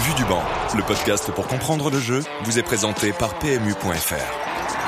Vue du banc, le podcast pour comprendre le jeu, vous est présenté par PMU.fr.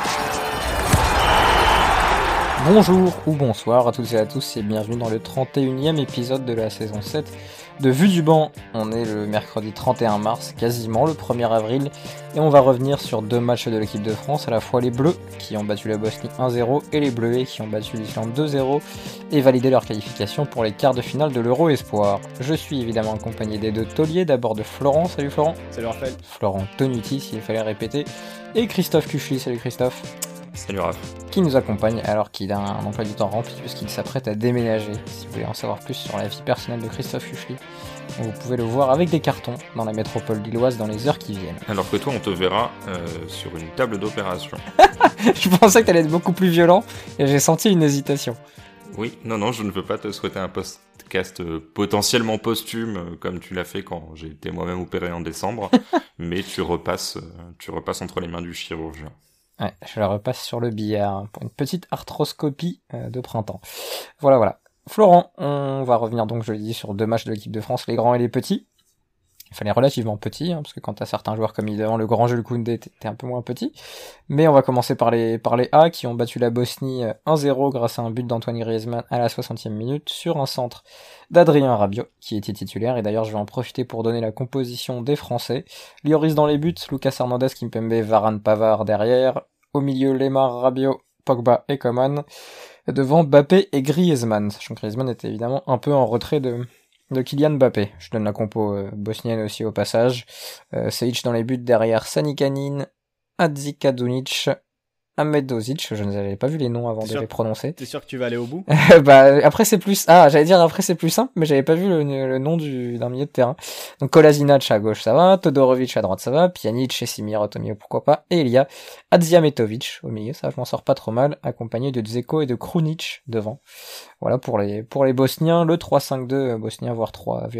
Bonjour ou bonsoir à toutes et à tous et bienvenue dans le 31e épisode de la saison 7 de Vue du banc. On est le mercredi 31 mars, quasiment le 1er avril, et on va revenir sur deux matchs de l'équipe de France, à la fois les Bleus qui ont battu la Bosnie 1-0 et les Bleuets qui ont battu l'Islande 2-0 et validé leur qualification pour les quarts de finale de l'Euro Espoir. Je suis évidemment accompagné des deux tauliers, d'abord de Florent, salut Florent. Salut Raphaël. Florent Tonuti s'il fallait répéter, et Christophe Cuchely, salut Christophe. Salut Raph. Qui nous accompagne alors qu'il a un emploi du temps rempli puisqu'il s'apprête à déménager. Si vous voulez en savoir plus sur la vie personnelle de Christophe Cuchely, vous pouvez le voir avec des cartons dans la métropole lilloise dans les heures qui viennent. Alors que toi, on te verra sur une table d'opération. Je pensais que t'allais être beaucoup plus violent et j'ai senti une hésitation. Oui, non, je ne veux pas te souhaiter un podcast potentiellement posthume comme tu l'as fait quand j'ai été moi-même opéré en décembre, mais tu repasses entre les mains du chirurgien. Ouais, je la repasse sur le billard pour une petite arthroscopie de printemps. Voilà. Florent, on va revenir donc, je l'ai dit, sur deux matchs de l'équipe de France, les grands et les petits. Il fallait relativement petits, parce que quand t'as certains joueurs comme évidemment le grand Jules Koundé, t'es un peu moins petit. Mais on va commencer par les A qui ont battu la Bosnie 1-0 grâce à un but d'Antoine Griezmann à la 60e minute sur un centre d'Adrien Rabiot qui était titulaire. Et d'ailleurs je vais en profiter pour donner la composition des Français. Lloris dans les buts, Lucas Hernandez, Kimpembe, Varane, Pavard derrière. Au milieu, Lemar, Rabiot, Pogba et Coman. Devant Mbappé et Griezmann. Sachant que Griezmann était évidemment un peu en retrait de Kylian Mbappé. Je donne la compo bosnienne aussi au passage. Sejic dans les buts derrière Sanikanin, Adzikadunic, Ahmedozic. Je n'avais pas vu les noms avant de les prononcer. T'es sûr que tu vas aller au bout? Après c'est plus... j'allais dire après c'est plus simple, mais j'avais pas vu le nom d'un milieu de terrain. Donc Kolasinac à gauche ça va, Todorovic à droite ça va, Pjanic et Simiroto au milieu pourquoi pas, et il y a Adzimetovic au milieu, ça je m'en sors pas trop mal, accompagné de Dzeko et de Krunic devant. Voilà pour les Bosniens, le 3-5-2 bosnien, voire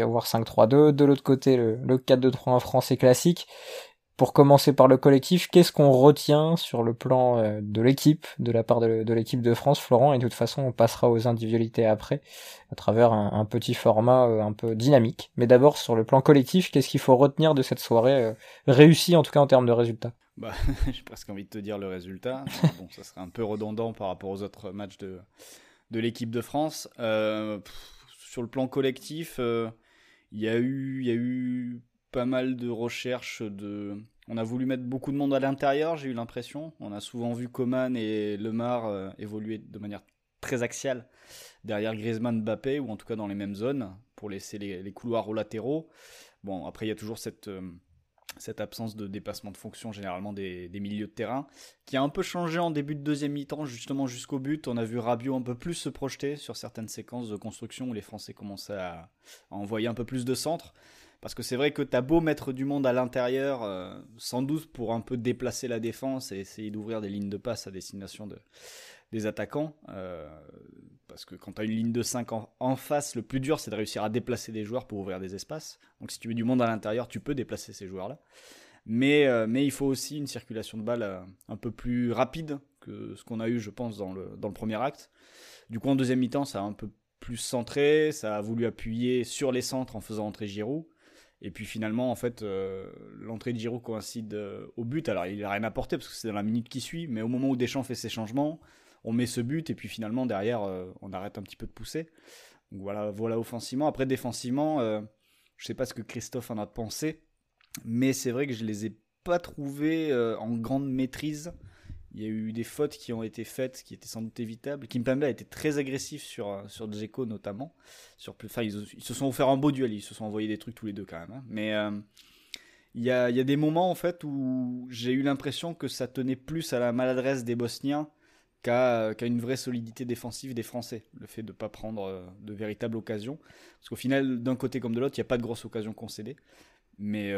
5-3-2, de l'autre côté le 4-2-3-1 français classique. Pour commencer par le collectif, qu'est-ce qu'on retient sur le plan de l'équipe, de la part de l'équipe de France, Florent, et de toute façon on passera aux individualités après, à travers un petit format un peu dynamique. Mais d'abord sur le plan collectif, qu'est-ce qu'il faut retenir de cette soirée réussie en tout cas en termes de résultats? J'ai presque envie de te dire le résultat. Bon, ça serait un peu redondant par rapport aux autres matchs de l'équipe de France. Sur le plan collectif, il y a eu pas mal de recherches on a voulu mettre beaucoup de monde à l'intérieur, j'ai eu l'impression. On a souvent vu Coman et Lemar évoluer de manière très axiale derrière Griezmann, Mbappé, ou en tout cas dans les mêmes zones, pour laisser les couloirs aux latéraux. Bon, après il y a toujours cette absence de dépassement de fonction généralement des milieux de terrain, qui a un peu changé en début de deuxième mi-temps, justement jusqu'au but. On a vu Rabiot un peu plus se projeter sur certaines séquences de construction où les Français commençaient à envoyer un peu plus de centres. Parce que c'est vrai que t'as beau mettre du monde à l'intérieur, sans doute pour un peu déplacer la défense et essayer d'ouvrir des lignes de passe à destination des attaquants. Parce que quand t'as une ligne de 5 en face, le plus dur c'est de réussir à déplacer des joueurs pour ouvrir des espaces. Donc si tu mets du monde à l'intérieur, tu peux déplacer ces joueurs-là. Mais il faut aussi une circulation de balles un peu plus rapide que ce qu'on a eu, je pense, dans le premier acte. Du coup, en deuxième mi-temps, ça a un peu plus centré, ça a voulu appuyer sur les centres en faisant entrer Giroud. Et puis finalement, en fait, l'entrée de Giroud coïncide au but. Alors, il n'a rien apporté parce que c'est dans la minute qui suit. Mais au moment où Deschamps fait ses changements, on met ce but. Et puis finalement, derrière, on arrête un petit peu de pousser. Donc voilà offensivement. Après, défensivement, je ne sais pas ce que Christophe en a pensé. Mais c'est vrai que je ne les ai pas trouvés en grande maîtrise. Il y a eu des fautes qui ont été faites, qui étaient sans doute évitables. Kimpembe a été très agressif sur Dzeko notamment. Ils se sont offert un beau duel, ils se sont envoyés des trucs tous les deux quand même. Hein. Mais il y a des moments en fait où j'ai eu l'impression que ça tenait plus à la maladresse des Bosniens qu'à une vraie solidité défensive des Français. Le fait de ne pas prendre de véritables occasions. Parce qu'au final, d'un côté comme de l'autre, il n'y a pas de grosses occasions concédées. Mais...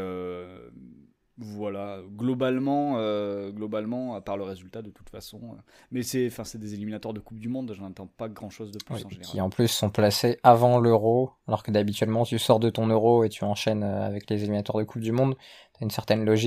Voilà, globalement, à part le résultat de toute façon. Mais c'est des éliminatoires de Coupe du Monde, je n'entends pas grand-chose de plus en général. Qui en plus sont placés avant l'Euro, alors que d'habituellement tu sors de ton Euro et tu enchaînes avec les éliminatoires de Coupe du Monde. T'as une certaine logique.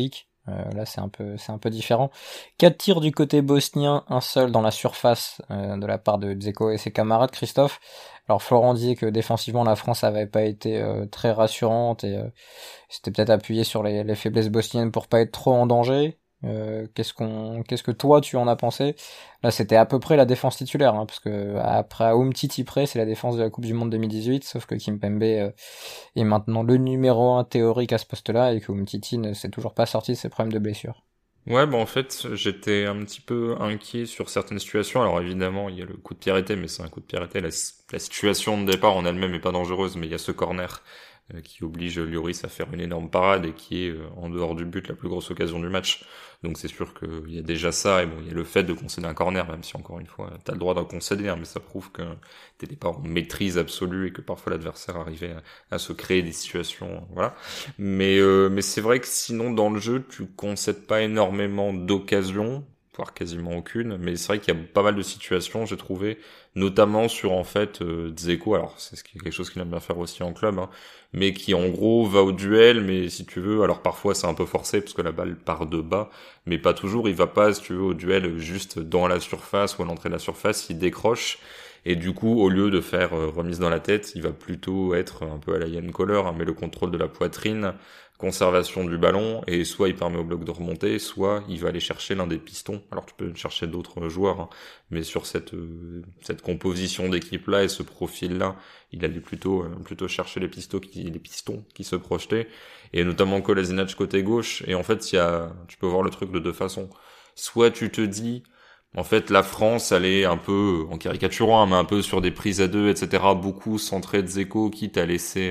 Là, c'est un peu différent. 4 tirs du côté bosnien, un seul dans la surface de la part de Dzeko et ses camarades. Christophe, alors Florent disait que défensivement la France avait pas été très rassurante et c'était peut-être appuyé sur les faiblesses bosniennes pour pas être trop en danger. Qu'est-ce que toi tu en as pensé? Là, c'était à peu près la défense titulaire, hein, parce que après Umtiti près, c'est la défense de la Coupe du Monde 2018, sauf que Kimpembe est maintenant le numéro 1 théorique à ce poste-là et que Umtiti ne s'est toujours pas sorti de ses problèmes de blessure. Ouais, en fait, j'étais un petit peu inquiet sur certaines situations. Alors évidemment, il y a le coup de pied arrêté, mais c'est un coup de pied arrêté. La situation de départ en elle-même est pas dangereuse, mais il y a ce corner qui oblige Lloris à faire une énorme parade et qui est en dehors du but la plus grosse occasion du match. Donc c'est sûr qu'il y a déjà ça, et bon, il y a le fait de concéder un corner, même si encore une fois t'as le droit d'en concéder, hein, mais ça prouve que t'es pas en maîtrise absolue et que parfois l'adversaire arrivait à se créer des situations, voilà. Mais c'est vrai que sinon dans le jeu tu concèdes pas énormément d'occasions, voire quasiment aucune, mais c'est vrai qu'il y a pas mal de situations, j'ai trouvé, notamment sur en fait Dzeko, alors c'est quelque chose qu'il aime bien faire aussi en club, hein, mais qui en gros va au duel, mais si tu veux, alors parfois c'est un peu forcé parce que la balle part de bas, mais pas toujours, il va pas, si tu veux, au duel juste dans la surface ou à l'entrée de la surface, il décroche, et du coup, au lieu de faire remise dans la tête, il va plutôt être un peu à la Yann Koller, hein, mais le contrôle de la poitrine, conservation du ballon, et soit il permet au bloc de remonter, soit il va aller chercher l'un des pistons. Alors tu peux chercher d'autres joueurs, hein, mais sur cette composition d'équipe là et ce profil là, il allait plutôt chercher les pistons qui se projetaient, et notamment Kolasinac côté gauche. Et en fait, tu peux voir le truc de deux façons. Soit tu te dis, en fait, la France, elle est un peu, en caricaturant, hein, mais un peu sur des prises à deux, etc., beaucoup centré de Dzeko, quitte à laisser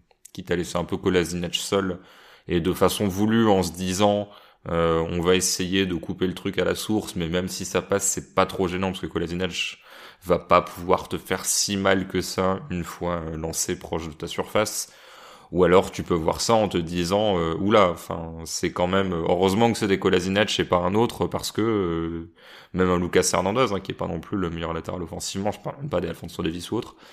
un peu Kolasinac seul, et de façon voulue, en se disant on va essayer de couper le truc à la source, mais même si ça passe, c'est pas trop gênant, parce que Kolasinac va pas pouvoir te faire si mal que ça une fois lancé proche de ta surface. Ou alors tu peux voir ça en te disant oula, enfin c'est quand même heureusement que c'est des Kolasinac et pas un autre, parce que même un Lucas Hernandez, hein, qui est pas non plus le meilleur latéral offensivement, je parle même pas des Alphonso Davies ou autre,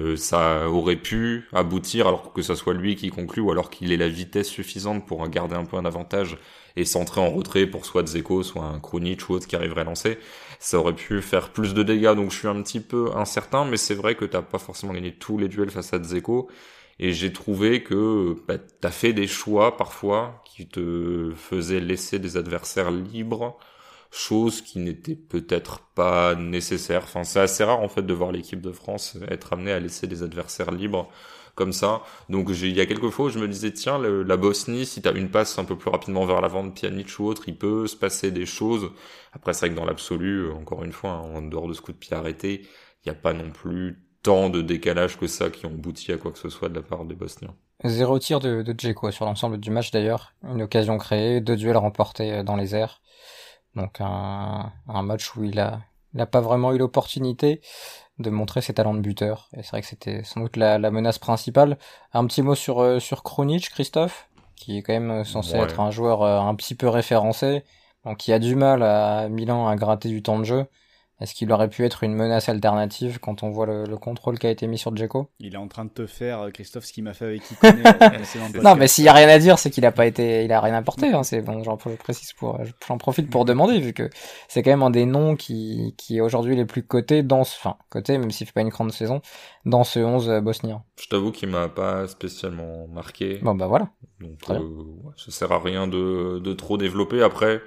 ça aurait pu aboutir, alors que ça soit lui qui conclut ou alors qu'il ait la vitesse suffisante pour garder un peu un avantage et centrer en retrait pour soit Dzeko, soit un Krunic ou autre qui arriverait à lancer, ça aurait pu faire plus de dégâts. Donc je suis un petit peu incertain, mais c'est vrai que t'as pas forcément gagné tous les duels face à Dzeko. Et j'ai trouvé que t'as fait des choix parfois qui te faisaient laisser des adversaires libres, chose qui n'était peut-être pas nécessaire. Enfin, c'est assez rare en fait de voir l'équipe de France être amenée à laisser des adversaires libres comme ça. Donc il y a quelques fois où je me disais, tiens, la Bosnie, si t'as une passe un peu plus rapidement vers l'avant de Pjanic ou autre, il peut se passer des choses. Après, c'est vrai que dans l'absolu, encore une fois, hein, en dehors de ce coup de pied arrêté, il n'y a pas non plus tant de décalage que ça qui ont abouti à quoi que ce soit de la part des Bosniens. 0 tir de Dzeko sur l'ensemble du match d'ailleurs, une occasion créée, 2 duels remportés dans les airs. Donc un match où il a pas vraiment eu l'opportunité de montrer ses talents de buteur. Et c'est vrai que c'était sans doute la menace principale. Un petit mot sur Krunic, Christophe, qui est quand même censé être un joueur un petit peu référencé, donc qui a du mal à Milan à gratter du temps de jeu. Est-ce qu'il aurait pu être une menace alternative quand on voit le contrôle qui a été mis sur Dzeko? Il est en train de te faire, Christophe, ce qu'il m'a fait avec Ikoné. Non, mais s'il y a rien à dire, c'est qu'il a rien apporté. Hein. C'est bon, j'en profite pour demander, vu que c'est quand même un des noms qui est aujourd'hui les plus cotés coté, même s'il fait pas une grande saison, dans ce 11 bosnien. Je t'avoue qu'il m'a pas spécialement marqué. Bon, bah voilà. Donc, ça sert à rien de trop développer. Après,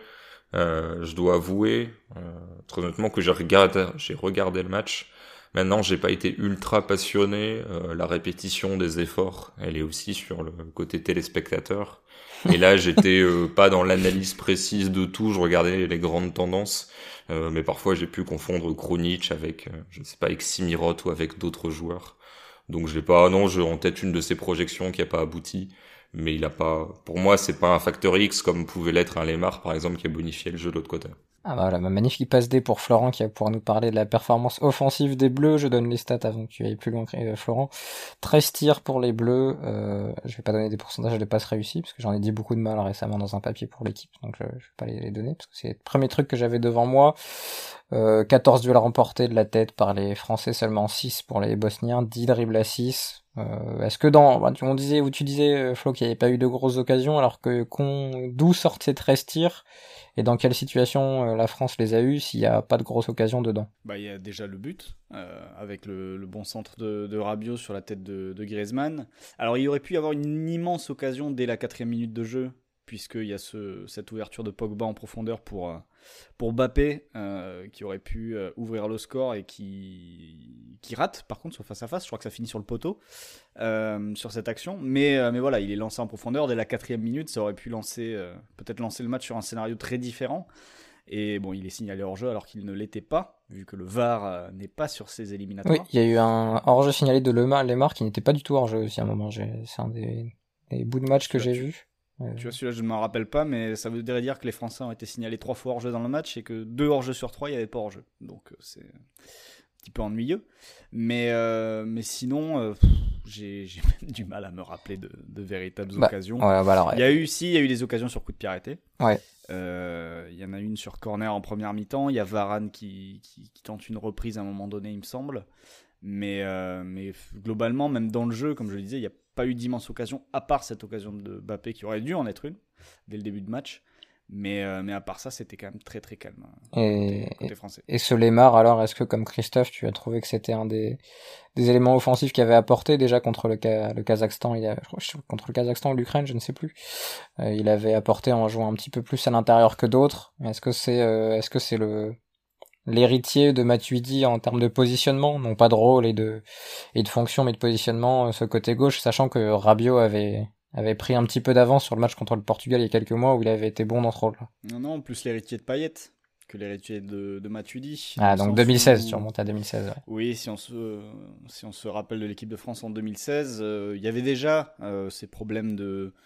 je dois avouer, très honnêtement, que j'ai regardé le match. Maintenant, j'ai pas été ultra passionné. La répétition des efforts, elle est aussi sur le côté téléspectateur. Et là, j'étais pas dans l'analyse précise de tout. Je regardais les grandes tendances, mais parfois j'ai pu confondre Krunic avec, je sais pas, avec Simirot ou avec d'autres joueurs. Donc j'ai en tête une de ses projections qui a pas abouti. Mais il a pas, pour moi, c'est pas un facteur X comme pouvait l'être un Lemar, par exemple, qui a bonifié le jeu de l'autre côté. Ah bah voilà, magnifique passe D pour Florent qui va pouvoir nous parler de la performance offensive des Bleus. Je donne les stats avant que tu ailles plus loin, Florent. 13 tirs pour les Bleus. Je vais pas donner des pourcentages de passes réussies parce que j'en ai dit beaucoup de mal récemment dans un papier pour l'équipe, donc je vais pas les donner parce que c'est le premier truc que j'avais devant moi. 14 duels remportés de la tête par les Français, seulement 6 pour les Bosniens, 10 dribbles à 6. Est-ce que tu disais Flo qu'il n'y avait pas eu de grosses occasions, alors que d'où sortent ces 13 tirs et dans quelle situation la France les a eus s'il n'y a pas de grosses occasions dedans? Bah, il y a déjà le but, avec le bon centre de Rabiot sur la tête de Griezmann. Alors, il aurait pu y avoir une immense occasion dès la 4e minute de jeu, puisqu'il y a cette ouverture de Pogba en profondeur pour Mbappé, qui aurait pu ouvrir le score et qui rate, par contre, sur face-à-face. Je crois que ça finit sur le poteau, sur cette action. Mais voilà, il est lancé en profondeur dès la 4e minute. Ça aurait pu peut-être lancer le match sur un scénario très différent. Et bon, il est signalé hors-jeu alors qu'il ne l'était pas, vu que le VAR n'est pas sur ces éliminatoires. Oui, il y a eu un hors-jeu signalé de Lemar qui n'était pas du tout hors-jeu aussi à un moment. C'est un des bouts de match que j'ai vu. Tu vois, celui-là, je ne m'en rappelle pas, mais ça voudrait dire que les Français ont été signalés 3 fois hors-jeu dans le match et que 2 hors-jeu sur 3, il n'y avait pas hors-jeu. Donc, c'est un petit peu ennuyeux. Mais sinon, j'ai même du mal à me rappeler de véritables occasions. Ouais, alors, il y a eu des occasions sur coup de pied arrêté. Ouais. Il y en a une sur corner en première mi-temps. Il y a Varane qui tente une reprise à un moment donné, il me semble. Mais globalement, même dans le jeu, comme je le disais, il n'y a pas eu d'immense occasion, à part cette occasion de Mbappé qui aurait dû en être une dès le début de match. Mais à part ça, c'était quand même très très calme côté français. Et ce Lemar, alors, est-ce que comme Christophe, tu as trouvé que c'était un des éléments offensifs qu'il avait apporté déjà contre le Kazakhstan, contre le Kazakhstan ou l'Ukraine, je ne sais plus. Il avait apporté en jouant un petit peu plus à l'intérieur que d'autres. Est-ce que c'est l'héritier de Matuidi en termes de positionnement, non pas de rôle et de fonction, mais de positionnement, ce côté gauche, sachant que Rabiot avait pris un petit peu d'avance sur le match contre le Portugal il y a quelques mois où il avait été bon dans ce rôle-là. Non, plus l'héritier de Payet que l'héritier de Matuidi. Ah, donc 2016, tu remontes à 2016. Ouais. Oui, si on se rappelle de l'équipe de France en 2016, il y avait déjà ces problèmes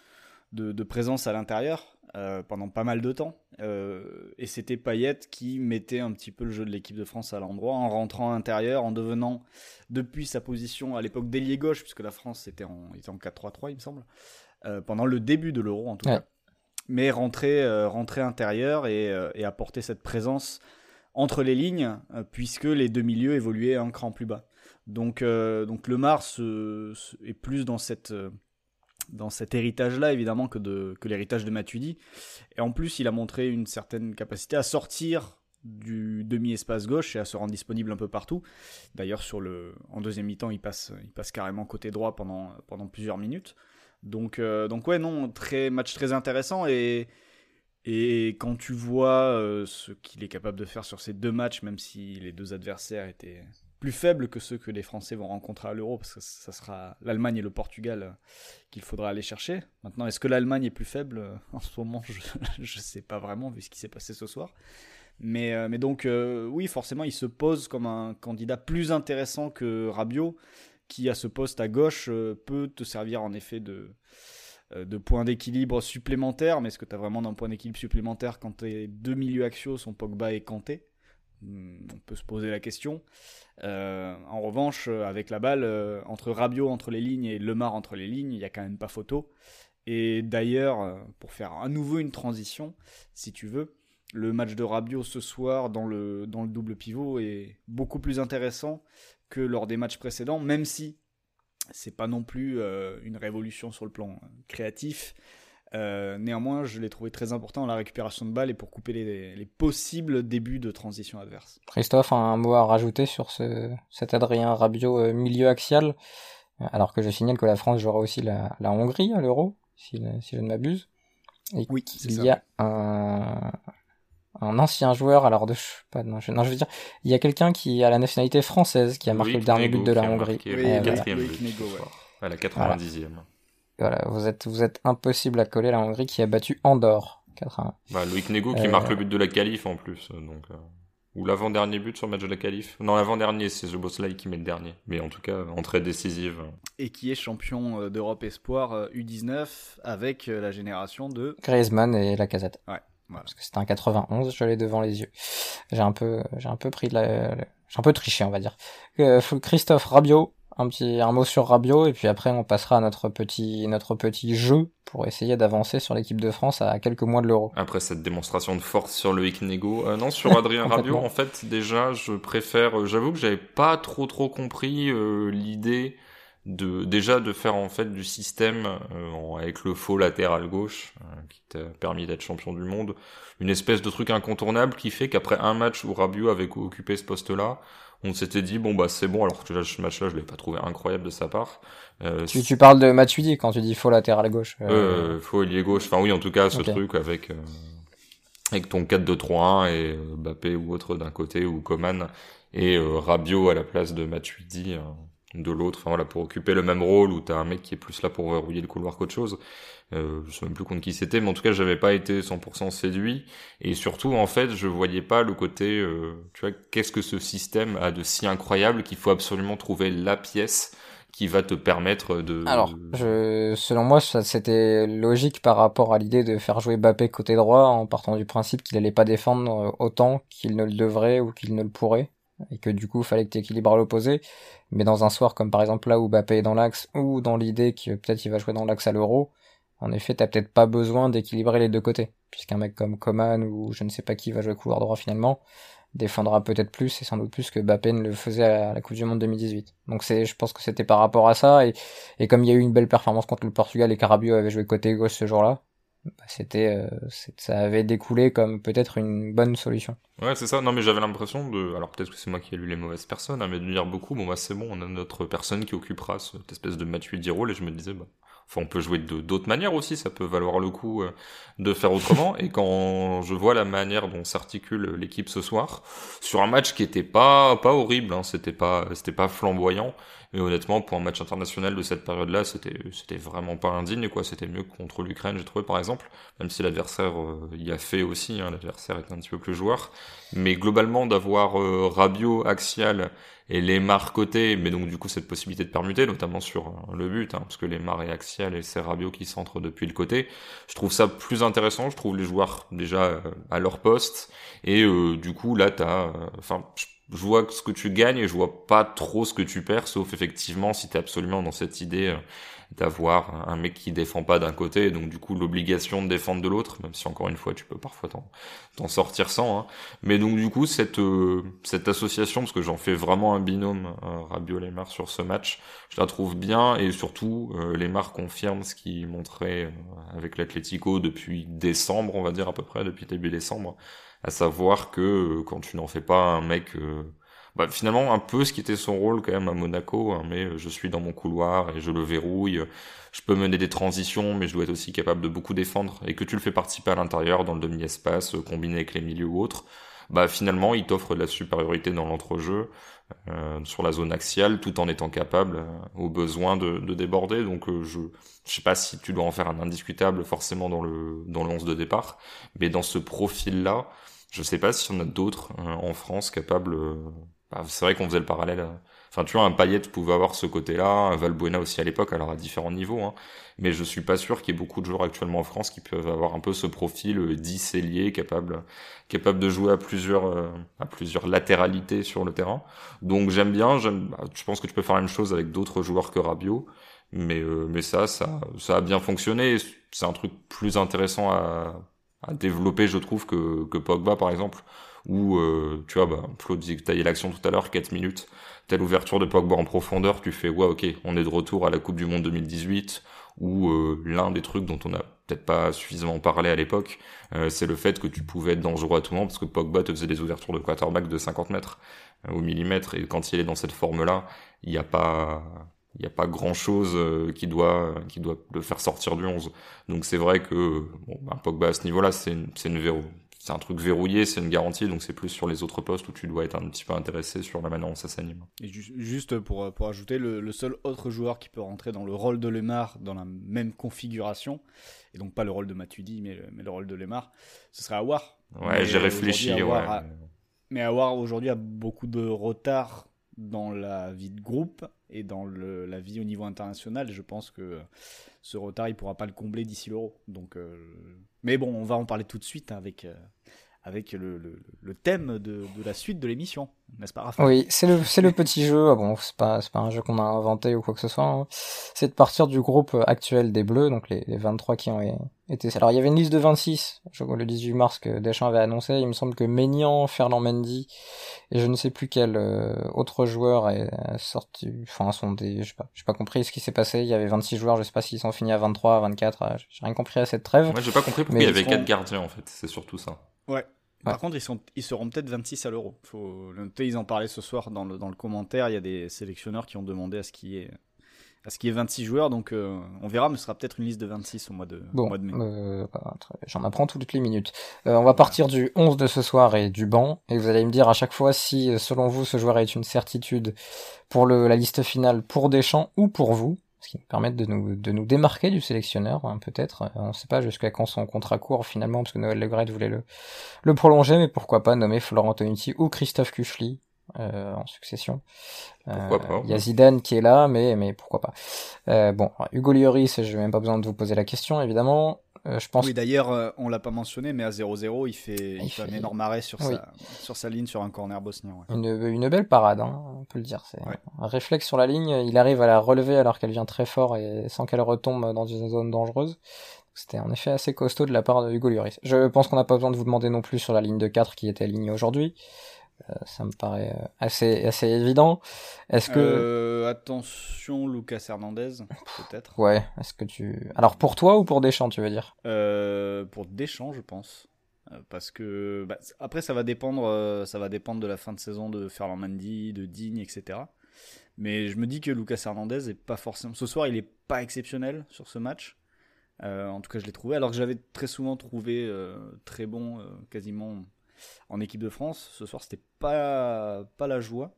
de présence à l'intérieur pendant pas mal de temps. Et c'était Payet qui mettait un petit peu le jeu de l'équipe de France à l'endroit en rentrant à l'intérieur, en devenant, depuis sa position à l'époque d'ailier gauche, puisque la France était en 4-3-3, il me semble, pendant le début de l'Euro en tout cas. Mais rentrer intérieur et apporter cette présence entre les lignes, puisque les deux milieux évoluaient un cran plus bas. Donc Lemar est plus dans cet héritage-là, évidemment, que l'héritage de Matuidi. Et en plus, il a montré une certaine capacité à sortir du demi-espace gauche et à se rendre disponible un peu partout. D'ailleurs, en deuxième mi-temps, il passe carrément côté droit pendant plusieurs minutes. Donc ouais, non, match très intéressant. Et quand tu vois ce qu'il est capable de faire sur ces 2 matchs, même si les 2 adversaires étaient plus faibles que ceux que les Français vont rencontrer à l'Euro, parce que ça sera l'Allemagne et le Portugal qu'il faudra aller chercher. Maintenant, est-ce que l'Allemagne est plus faible en ce moment? Je sais pas vraiment, vu ce qui s'est passé ce soir. Mais donc, oui, forcément, il se pose comme un candidat plus intéressant que Rabiot, qui, à ce poste à gauche, peut te servir en effet de point d'équilibre supplémentaire. Mais est-ce que tu as vraiment un point d'équilibre supplémentaire quand tes 2 milieux axiaux sont Pogba et Kanté? On peut se poser la question. En revanche, avec la balle, entre Rabiot entre les lignes et Lemar entre les lignes, il n'y a quand même pas photo. Et d'ailleurs, pour faire à nouveau une transition, si tu veux, le match de Rabiot ce soir dans le double pivot est beaucoup plus intéressant que lors des matchs précédents, même si c'est pas non plus une révolution sur le plan créatif. Néanmoins, je l'ai trouvé très important dans la récupération de balles et pour couper les possibles débuts de transition adverse. Christophe, un mot à rajouter sur cet Adrien Rabiot milieu axial, alors que je signale que la France jouera aussi la Hongrie à l'Euro, si je ne m'abuse. Et oui, il y a un ancien joueur, alors je veux dire, il y a quelqu'un qui a la nationalité française qui a marqué le dernier but de la Hongrie. Loïc Nego, à la 90e. Voilà, vous êtes impossible à coller la Hongrie qui a battu Andorre 4-1. Loïc Nego qui marque le but de la qualif en plus, donc ou l'avant-dernier but sur le match de la qualif. Non, l'avant-dernier, c'est Szoboszlai qui met le dernier, mais en tout cas entrée décisive. Et qui est champion d'Europe Espoir U19 avec la génération de Griezmann et Lacazette. Ouais. Voilà. Parce que c'était un 91, je l'ai devant les yeux. J'ai un peu j'ai un peu triché, on va dire. Christophe, Rabiot, un mot sur Rabiot, et puis après on passera à notre petit jeu pour essayer d'avancer sur l'équipe de France à quelques mois de l'Euro. Après cette démonstration de force sur Loïc Nego, non, sur Adrien Rabiot, en fait, déjà, je préfère, j'avoue que j'avais pas trop compris l'idée déjà de faire en fait du système avec le faux latéral gauche qui t'a permis d'être champion du monde, une espèce de truc incontournable qui fait qu'après un match où Rabiot avait occupé ce poste-là, on s'était dit bon bah c'est bon, alors que ce match-là je l'ai pas trouvé incroyable de sa part. Tu parles de Matuidi quand tu dis faux latéral gauche. Faux ailier gauche, enfin oui en tout cas ce Okay. truc avec ton 4-2-3-1 et Mbappé ou autre d'un côté ou Coman et Rabiot à la place de Matuidi de l'autre, enfin voilà, pour occuper le même rôle où t'as un mec qui est plus là pour verrouiller le couloir qu'autre chose. Je sais même plus contre qui c'était, mais en tout cas j'avais pas été 100% séduit, et surtout en fait je voyais pas le côté tu vois, qu'est-ce que ce système a de si incroyable qu'il faut absolument trouver la pièce qui va te permettre de... Alors, selon moi, c'était logique par rapport à l'idée de faire jouer Mbappé côté droit en partant du principe qu'il allait pas défendre autant qu'il ne le devrait ou qu'il ne le pourrait, et que du coup, il fallait que tu équilibres à l'opposé. Mais dans un soir comme par exemple là où Mbappé est dans l'axe, ou dans l'idée que peut-être il va jouer dans l'axe à l'Euro, en effet, t'as peut-être pas besoin d'équilibrer les deux côtés, puisqu'un mec comme Coman ou je ne sais pas qui va jouer couloir droit finalement, défendra peut-être plus et sans doute plus que Mbappé ne le faisait à la Coupe du Monde 2018. Donc je pense que c'était par rapport à ça, et comme il y a eu une belle performance contre le Portugal et Rabiot avait joué côté gauche ce jour-là, bah ça avait découlé comme peut-être une bonne solution. Ouais, c'est ça. Non, mais j'avais l'impression de... Alors peut-être que c'est moi qui ai lu les mauvaises personnes, hein, mais de dire beaucoup, bon bah c'est bon, on a notre personne qui occupera cette espèce de Matuidi rôle, et je me disais, bah... Enfin, on peut jouer d'autres manières aussi, ça peut valoir le coup de faire autrement. Et quand je vois la manière dont s'articule l'équipe ce soir, sur un match qui était pas horrible, hein, c'était pas flamboyant, mais honnêtement pour un match international de cette période-là, c'était vraiment pas indigne, quoi. C'était mieux que contre l'Ukraine, j'ai trouvé, par exemple, même si l'adversaire y a fait aussi, hein, l'adversaire est un petit peu plus joueur. Mais globalement, d'avoir Rabiot axial et Lemar côté, mais donc du coup cette possibilité de permuter, notamment sur le but, hein, parce que Lemar est axial et c'est Rabiot qui centre depuis le côté. Je trouve ça plus intéressant, je trouve les joueurs déjà à leur poste, et du coup là enfin je vois ce que tu gagnes et je vois pas trop ce que tu perds, sauf effectivement si t'es absolument dans cette idée d'avoir un mec qui défend pas d'un côté, et donc du coup l'obligation de défendre de l'autre, même si encore une fois tu peux parfois t'en sortir sans, hein. Mais donc du coup cette association, parce que j'en fais vraiment un binôme Rabiot-Lemar sur ce match, je la trouve bien, et surtout Lemar confirme ce qu'il montrait avec l'Atlético depuis décembre, on va dire à peu près, depuis début décembre, à savoir que quand tu n'en fais pas un mec bah, finalement un peu ce qui était son rôle quand même à Monaco, hein, mais je suis dans mon couloir et je le verrouille, je peux mener des transitions, mais je dois être aussi capable de beaucoup défendre, et que tu le fais participer à l'intérieur dans le demi-espace, combiné avec les milieux ou autres, bah finalement il t'offre de la supériorité dans l'entrejeu sur la zone axiale, tout en étant capable au besoin de déborder. Donc je sais pas si tu dois en faire un indiscutable forcément dans le 11 de départ, mais dans ce profil-là, je sais pas s'il y en a d'autres en France capables. Bah, c'est vrai qu'on faisait le parallèle. Enfin, tu vois, un Payet pouvait avoir ce côté-là, un Valbuena aussi à l'époque, alors à différents niveaux, hein. Mais je suis pas sûr qu'il y ait beaucoup de joueurs actuellement en France qui peuvent avoir un peu ce profil 10 ailier capable de jouer à plusieurs latéralités sur le terrain. Donc j'aime bien. Je pense que tu peux faire la même chose avec d'autres joueurs que Rabiot, mais ça a bien fonctionné. C'est un truc plus intéressant à développer, je trouve, que Pogba par exemple, où tu vois, bah, Flo détaillait l'action tout à l'heure, 4 minutes, telle ouverture de Pogba en profondeur, tu fais ouais, ok, on est de retour à la Coupe du Monde 2018, où l'un des trucs dont on a peut-être pas suffisamment parlé à l'époque, c'est le fait que tu pouvais être dangereux à tout moment, parce que Pogba te faisait des ouvertures de quarterback de 50 mètres au millimètre, et quand il est dans cette forme-là, il n'y a pas grand chose qui doit le faire sortir du 11. Donc c'est vrai que bon, bah, Pogba à ce niveau-là, c'est un truc verrouillé, c'est une garantie, donc c'est plus sur les autres postes où tu dois être un petit peu intéressé sur la manière dont ça s'anime. Et juste pour ajouter, le seul autre joueur qui peut rentrer dans le rôle de Lemar dans la même configuration, et donc pas le rôle de Matuidi, mais le rôle de Lemar, ce serait Aouar. Ouais, j'ai réfléchi, ouais. Mais Aouar aujourd'hui a beaucoup de retard dans la vie de groupe et dans la vie au niveau international. Je pense que ce retard, il pourra pas le combler d'ici l'Euro. Donc, mais bon, on va en parler tout de suite avec avec le thème de la suite de l'émission, n'est-ce pas, Raphaël? Oui, c'est le petit jeu. Ah bon, c'est pas un jeu qu'on a inventé ou quoi que ce soit, hein. C'est de partir du groupe actuel des Bleus, donc les 23 qui ont été. Alors il y avait une liste de 26, le 18 mars que Deschamps avait annoncé. Il me semble que Maignan, Ferland Mendy et je ne sais plus quel autre joueur est sorti. Enfin, j'ai pas compris ce qui s'est passé. Il y avait 26 joueurs, je sais pas s'ils sont finis à 23, à 24. J'ai rien compris à cette trêve. Moi, j'ai pas compris pourquoi il y avait 4 gardiens en fait. C'est surtout ça. Ouais. Par contre, ils seront peut-être 26 à l'Euro. Faut le noter, ils en parlaient ce soir dans le commentaire. Il y a des sélectionneurs qui ont demandé à ce qu'il y ait 26 joueurs. Donc, on verra, mais ce sera peut-être une liste de 26 au mois de mai. J'en apprends toutes les minutes. On va partir du 11 de ce soir et du banc. Et vous allez me dire à chaque fois si, selon vous, ce joueur est une certitude pour la liste finale pour Deschamps ou pour vous. Ce qui nous permet de nous démarquer du sélectionneur, hein, peut-être. On ne sait pas jusqu'à quand son contrat court finalement, parce que Noël Le Graët voulait le prolonger, mais pourquoi pas nommer Florent Tonucci ou Christophe Kuchli en succession. Pourquoi pas. Il y a Zidane qui est là, mais pourquoi pas. Hugo Lloris, je n'ai même pas besoin de vous poser la question, évidemment. Je pense. Oui, d'ailleurs, on l'a pas mentionné, mais à 0-0, il fait un énorme arrêt sur sa ligne sur un corner bosnien. Ouais. Une belle parade, hein, on peut le dire. C'est un réflexe sur la ligne. Il arrive à la relever alors qu'elle vient très fort et sans qu'elle retombe dans une zone dangereuse. C'était en effet assez costaud de la part de Hugo Lloris. Je pense qu'on n'a pas besoin de vous demander non plus sur la ligne de 4 qui était alignée aujourd'hui. Ça me paraît assez évident. Est-ce que attention, Lucas Hernandez, peut-être. Ouais. Est-ce que alors pour toi ou pour Deschamps, tu veux dire? Pour Deschamps, je pense, parce que après ça va dépendre de la fin de saison de Ferland Mendy, de Digne, etc. Mais je me dis que Lucas Hernandez est pas forcément. Ce soir, il est pas exceptionnel sur ce match. En tout cas, je l'ai trouvé. Alors que j'avais très souvent trouvé très bon, quasiment. En équipe de France, ce soir c'était pas la joie.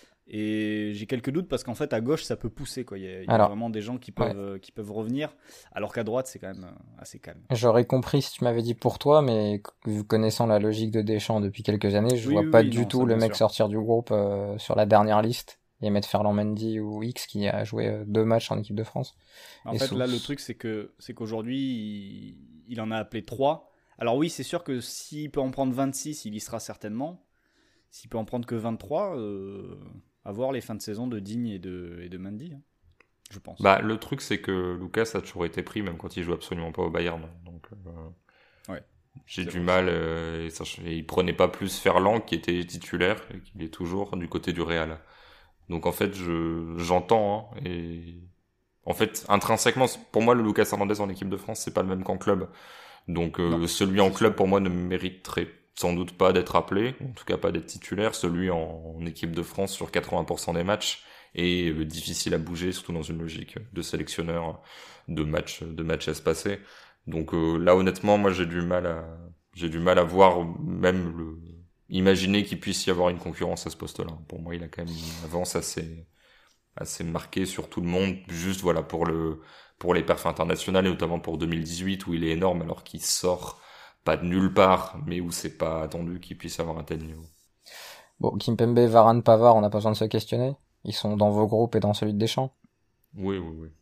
Et j'ai quelques doutes parce qu'en fait à gauche ça peut pousser quoi. Il y a vraiment des gens qui peuvent revenir, alors qu'à droite c'est quand même assez calme. J'aurais compris si tu m'avais dit pour toi, mais connaissant la logique de Deschamps depuis quelques années, je vois pas du tout le mec sortir du groupe sur la dernière liste et mettre Ferland Mendy ou X qui a joué 2 matchs en équipe de France. En fait là le truc c'est qu'aujourd'hui il en a appelé 3. Alors oui, c'est sûr que s'il peut en prendre 26, il y sera certainement. S'il peut en prendre que 23, à voir les fins de saison de Digne et de Mendy, hein, je pense. Le truc, c'est que Lucas a toujours été pris, même quand il joue absolument pas au Bayern. Donc, j'ai du mal. Et il prenait pas plus Ferland, qui était titulaire, et qui est toujours du côté du Real. Donc en fait, j'entends. Hein, et en fait, intrinsèquement, pour moi, le Lucas Hernandez en équipe de France, c'est pas le même qu'en club. Donc celui en club pour moi ne mériterait sans doute pas d'être appelé, en tout cas pas d'être titulaire. Celui en équipe de France sur 80% des matchs est difficile à bouger, surtout dans une logique de sélectionneur de matchs espacés. Donc là honnêtement moi j'ai du mal à voir même imaginer qu'il puisse y avoir une concurrence à ce poste-là. Pour moi il a quand même une avance assez marquée sur tout le monde, juste voilà pour les perfs internationales et notamment pour 2018 où il est énorme alors qu'il sort pas de nulle part mais où c'est pas attendu qu'il puisse avoir un tel niveau. Bon, Kimpembe, Varane, Pavard, on n'a pas besoin de se questionner. Ils sont dans vos groupes et dans celui de Deschamps. Oui.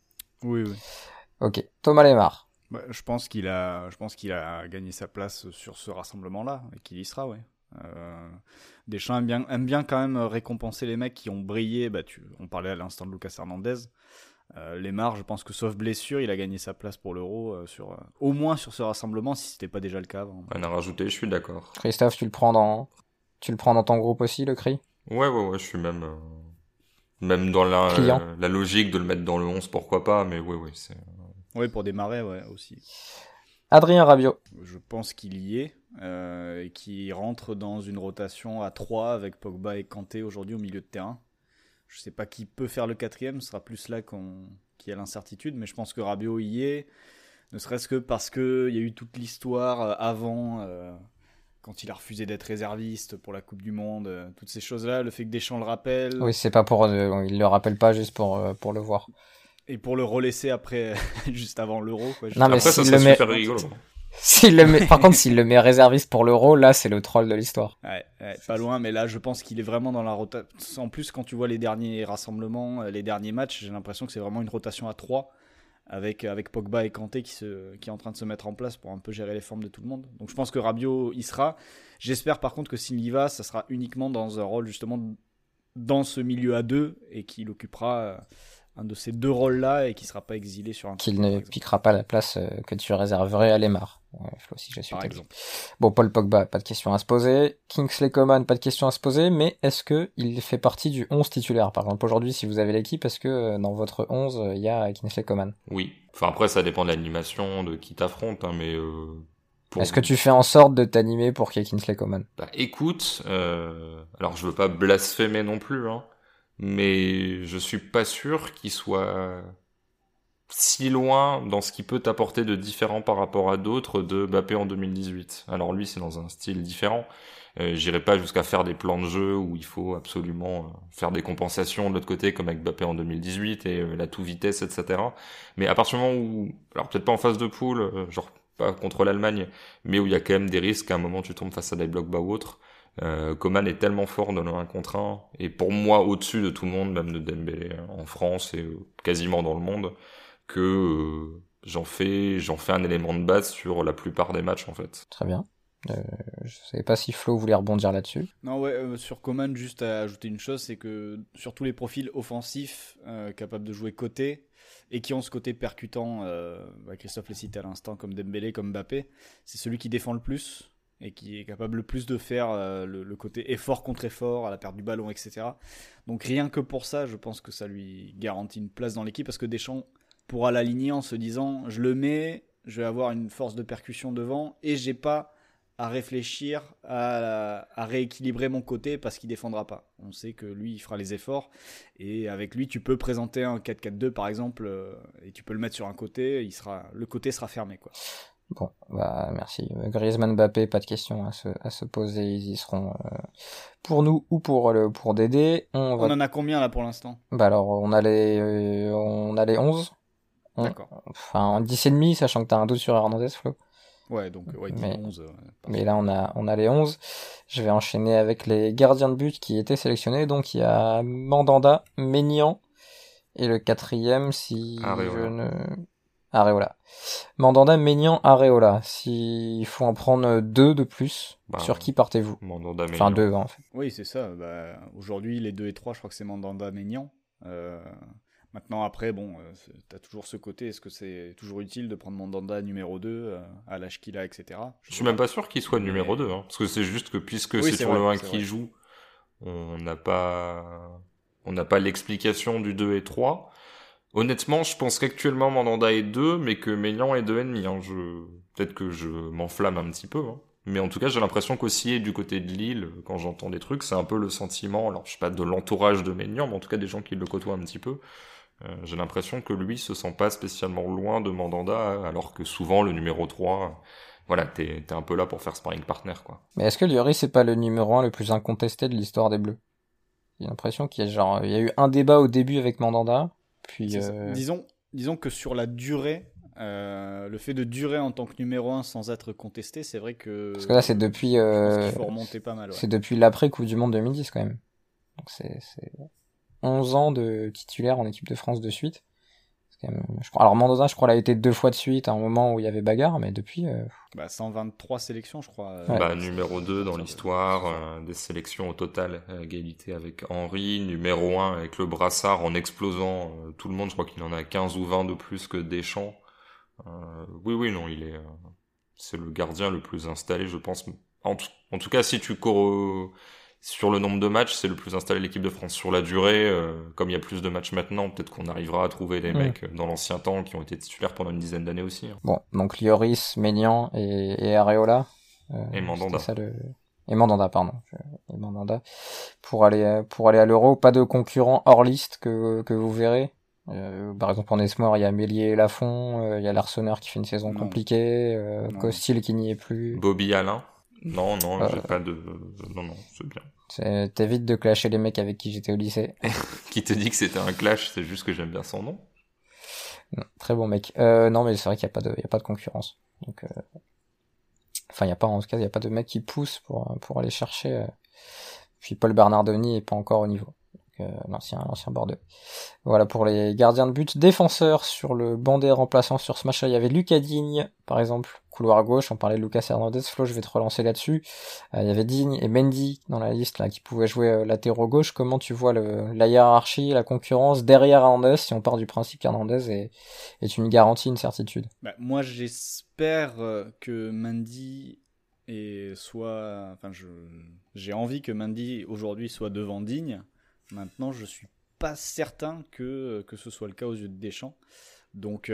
Ok, Thomas Lemar. Je pense qu'il a gagné sa place sur ce rassemblement-là et qu'il y sera, ouais. Deschamps aime bien quand même récompenser les mecs qui ont brillé. On parlait à l'instant de Lucas Hernandez. Lemar, je pense que sauf blessure, il a gagné sa place pour l'Euro au moins sur ce rassemblement, si c'était pas déjà le cas avant. On a rajouté, je suis d'accord. Christophe, tu le prends dans ton groupe aussi, le cri? Ouais, je suis même dans la logique de le mettre dans le 11, pourquoi pas, mais oui, c'est... Oui, pour démarrer, ouais, aussi. Adrien Rabiot. Je pense qu'il y est, et qu'il rentre dans une rotation à 3 avec Pogba et Kanté aujourd'hui au milieu de terrain. Je sais pas qui peut faire le 4e, ce sera plus là qu'il y a l'incertitude, mais je pense que Rabiot y est, ne serait-ce que parce qu'il y a eu toute l'histoire avant, quand il a refusé d'être réserviste pour la Coupe du Monde, toutes ces choses-là, le fait que Deschamps le rappelle. Oui, c'est pas il le rappelle pas juste pour le voir. Et pour le relaisser après, juste avant l'Euro. Quoi, non, mais après, ça serait super rigolo. Par contre, s'il le met réserviste pour l'Euro, là, c'est le troll de l'histoire. Ouais, pas loin, mais là, je pense qu'il est vraiment dans la rotation. En plus, quand tu vois les derniers rassemblements, les derniers matchs, j'ai l'impression que c'est vraiment une rotation à 3. avec Pogba et Kanté qui est en train de se mettre en place pour un peu gérer les formes de tout le monde. Donc je pense que Rabiot y sera. J'espère par contre que s'il y va, ça sera uniquement dans un rôle justement dans ce milieu à deux et qu'il occupera un de ces deux rôles-là et qui ne sera pas exilé sur un qu'il ne piquera pas la place que tu réserverais à Lemar. Flo, si je suis par exemple. Bon, Paul Pogba, pas de question à se poser. Kingsley Coman, pas de question à se poser, mais est-ce que il fait partie du 11 titulaire? Par exemple, aujourd'hui, si vous avez l'équipe, est-ce que dans votre 11, il y a Kingsley Coman? Oui. Enfin, après, ça dépend de l'animation, de qui t'affronte, hein, mais... Est-ce que tu fais en sorte de t'animer pour qu'il y ait Kingsley Coman? Bah, écoute, alors je veux pas blasphémer non plus, hein, mais je suis pas sûr qu'il soit si loin dans ce qui peut t'apporter de différent par rapport à d'autres de Mbappé en 2018. Alors lui, c'est dans un style différent. J'irai pas jusqu'à faire des plans de jeu où il faut absolument faire des compensations de l'autre côté comme avec Mbappé en 2018 et la tout vitesse, etc. Mais à partir du moment où, alors peut-être pas en phase de poule, genre pas contre l'Allemagne, mais où il y a quand même des risques qu'à un moment tu tombes face à des blocs bas ou autre. Coman est tellement fort dans le 1 contre 1, et pour moi au-dessus de tout le monde, même de Dembélé en France et quasiment dans le monde, que j'en fais un élément de base sur la plupart des matchs en fait. Très bien. Je savais pas si Flo voulait rebondir là-dessus. Non, ouais, sur Coman, juste à ajouter une chose, c'est que sur tous les profils offensifs capables de jouer côté et qui ont ce côté percutant, Christophe l'a cité à l'instant, comme Dembélé, comme Mbappé, c'est celui qui défend le plus et qui est capable le plus de faire le côté effort contre effort, à la perte du ballon, etc. Donc rien que pour ça, je pense que ça lui garantit une place dans l'équipe, parce que Deschamps pourra l'aligner en se disant, je le mets, je vais avoir une force de percussion devant et j'ai pas à réfléchir à rééquilibrer mon côté parce qu'il défendra pas. On sait que lui, il fera les efforts, et avec lui, tu peux présenter un 4-4-2 par exemple, et tu peux le mettre sur un côté, le côté sera fermé, quoi. Bon, bah merci. Griezmann, Mbappé, pas de question à se poser, ils y seront pour nous ou pour Dédé. On en a combien là pour l'instant? Bah alors on a les 11. D'accord. Enfin en 10,5, sachant que t'as un doute sur Hernandez, Flo. Ouais, donc ouais, 11. Mais là on a les 11. Je vais enchaîner avec les gardiens de but qui étaient sélectionnés. Donc il y a Mandanda, Maignan et le 4e si Areola. Mandanda, Maignan, Areola. S'il faut en prendre 2 de plus, sur qui partez-vous? Mandanda, Maignan. Enfin 2 en fait. Oui, c'est ça. Aujourd'hui, les 2 et 3, je crois que c'est Mandanda, Maignan. Maintenant, après, bon, t'as toujours ce côté, est-ce que c'est toujours utile de prendre Mandanda numéro 2 à l'âge qu'il a, etc. Je suis même pas sûr qu'il soit numéro 2, hein, parce que c'est juste que puisque c'est sur le 1 qui joue, on n'a pas l'explication du 2 et 3. Honnêtement, je pense qu'actuellement Mandanda est 2, mais que Maignan est 2,5. Hein. Peut-être que je m'enflamme un petit peu, hein. Mais en tout cas, j'ai l'impression qu'aussi du côté de Lille, quand j'entends des trucs, c'est un peu le sentiment, alors je sais pas de l'entourage de Maignan, mais en tout cas des gens qui le côtoient un petit peu. J'ai l'impression que lui se sent pas spécialement loin de Mandanda, alors que souvent le numéro 3, voilà, t'es un peu là pour faire sparring partner, quoi. Mais est-ce que Lloris c'est pas le numéro 1 le plus incontesté de l'histoire des Bleus? J'ai l'impression qu'il y a eu un débat au début avec Mandanda, puis disons que sur la durée, le fait de durer en tant que numéro 1 sans être contesté, c'est vrai que... Parce que là c'est depuis... je pense qu'il faut remonter pas mal, ouais. C'est depuis l'après Coupe du Monde 2010 quand même. Donc c'est 11 ans de titulaire en équipe de France de suite. C'est quand même, alors Mandanda, je crois, l'a été 2 fois de suite à un moment où il y avait bagarre, mais depuis... 123 sélections, je crois. Numéro 2 dans l'histoire, des sélections au total, à égalité avec Henry, numéro 1 avec le brassard en explosant tout le monde, je crois qu'il en a 15 ou 20 de plus que Deschamps. Non, c'est le gardien le plus installé, je pense. En tout cas, si tu sur le nombre de matchs, c'est le plus installé de l'équipe de France. Sur la durée, comme il y a plus de matchs maintenant, peut-être qu'on arrivera à trouver des mecs dans l'ancien temps qui ont été titulaires pendant une dizaine d'années aussi. Hein. Bon, donc Lloris, Maignan et Areola. Et Mandanda. Et Mandanda, pardon. Et Mandanda. Pour aller à l'Euro, pas de concurrents hors liste que vous verrez. Par exemple, en Esmore, il y a Mélier et Lafont, il y a Larsonneur qui fait une saison compliquée, Costil qui n'y est plus. Bobby Alain. Non, j'ai pas de... Non, c'est bien. T'évites de clasher les mecs avec qui j'étais au lycée. Qui te dit que c'était un clash, c'est juste que j'aime bien son nom. Non, très bon mec. Non, mais c'est vrai qu'il y a pas de concurrence. Donc, enfin, en tout cas, il y a pas de mec qui pousse pour aller chercher. Puis Paul Bernardoni est pas encore au niveau. l'ancien Bordeaux. Voilà pour les gardiens de but. Défenseurs sur le banc des remplaçants sur ce match-là, il y avait Lucas Digne, par exemple, couloir gauche, on parlait de Lucas Hernandez. Flo, je vais te relancer là-dessus. Il y avait Digne et Mendy dans la liste là qui pouvaient jouer latéraux gauche. Comment tu vois la hiérarchie, la concurrence derrière Hernandez, si on part du principe qu'Hernandez est une garantie, une certitude? Moi, j'espère que Mendy j'ai envie que Mendy aujourd'hui soit devant Digne. Maintenant, je suis pas certain que ce soit le cas aux yeux de Deschamps. Donc,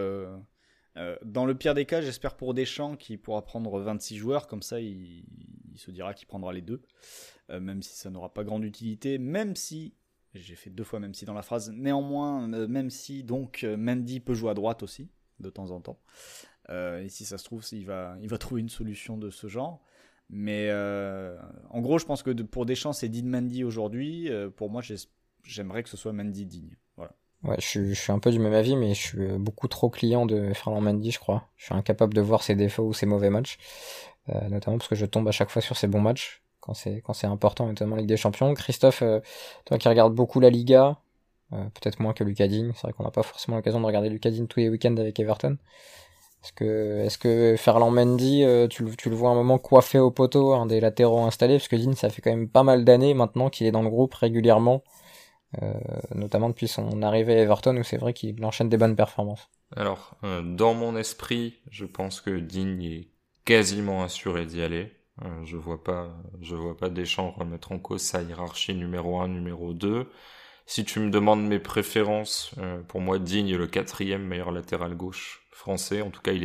dans le pire des cas, j'espère pour Deschamps qu'il pourra prendre 26 joueurs. Comme ça, il se dira qu'il prendra les deux. Même si ça n'aura pas grande utilité. Même si, j'ai fait 2 fois même si dans la phrase, néanmoins, même si donc Mendy peut jouer à droite aussi, de temps en temps. Et si ça se trouve, il va trouver une solution de ce genre. Mais en gros, je pense que pour Deschamps, c'est Digne Mendy aujourd'hui. Pour moi, j'aimerais que ce soit Mendy Digne. Voilà. Ouais, je suis un peu du même avis, mais je suis beaucoup trop client de Ferland Mendy, je crois. Je suis incapable de voir ses défauts ou ses mauvais matchs, notamment parce que je tombe à chaque fois sur ses bons matchs quand c'est important, notamment Ligue des Champions. Christophe, toi qui regardes beaucoup la Liga, peut-être moins que Lucas Digne. C'est vrai qu'on n'a pas forcément l'occasion de regarder Lucas Digne tous les week-ends avec Everton. Est-ce que Ferland Mendy, tu le vois un moment coiffé au poteau, un des latéraux installés, parce que Digne, ça fait quand même pas mal d'années maintenant qu'il est dans le groupe régulièrement, notamment depuis son arrivée à Everton, où c'est vrai qu'il enchaîne des bonnes performances. Alors, dans mon esprit, je pense que Digne est quasiment assuré d'y aller. Je vois pas Deschamps remettre en cause sa hiérarchie numéro 1, numéro 2. Si tu me demandes mes préférences, pour moi, Digne est le 4e meilleur latéral gauche français. En tout cas,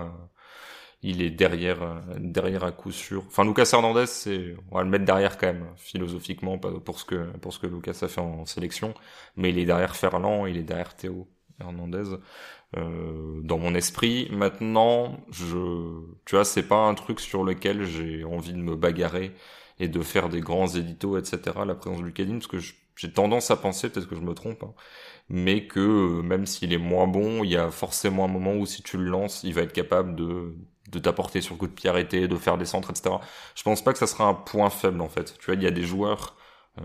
il est derrière à coup sûr. Enfin, Lucas Hernandez, on va le mettre derrière quand même, philosophiquement, pas pour ce que Lucas a fait en sélection, mais il est derrière Ferland, il est derrière Théo Hernandez. Dans mon esprit, maintenant, tu vois, c'est pas un truc sur lequel j'ai envie de me bagarrer et de faire des grands éditos, etc., la présence de Lucas Digne, parce que j'ai tendance à penser, peut-être que je me trompe, hein, mais que même s'il est moins bon, il y a forcément un moment où si tu le lances, il va être capable de t'apporter sur coup de pied arrêté, de faire des centres, etc. Je pense pas que ça sera un point faible, en fait. Tu vois, il y a des joueurs,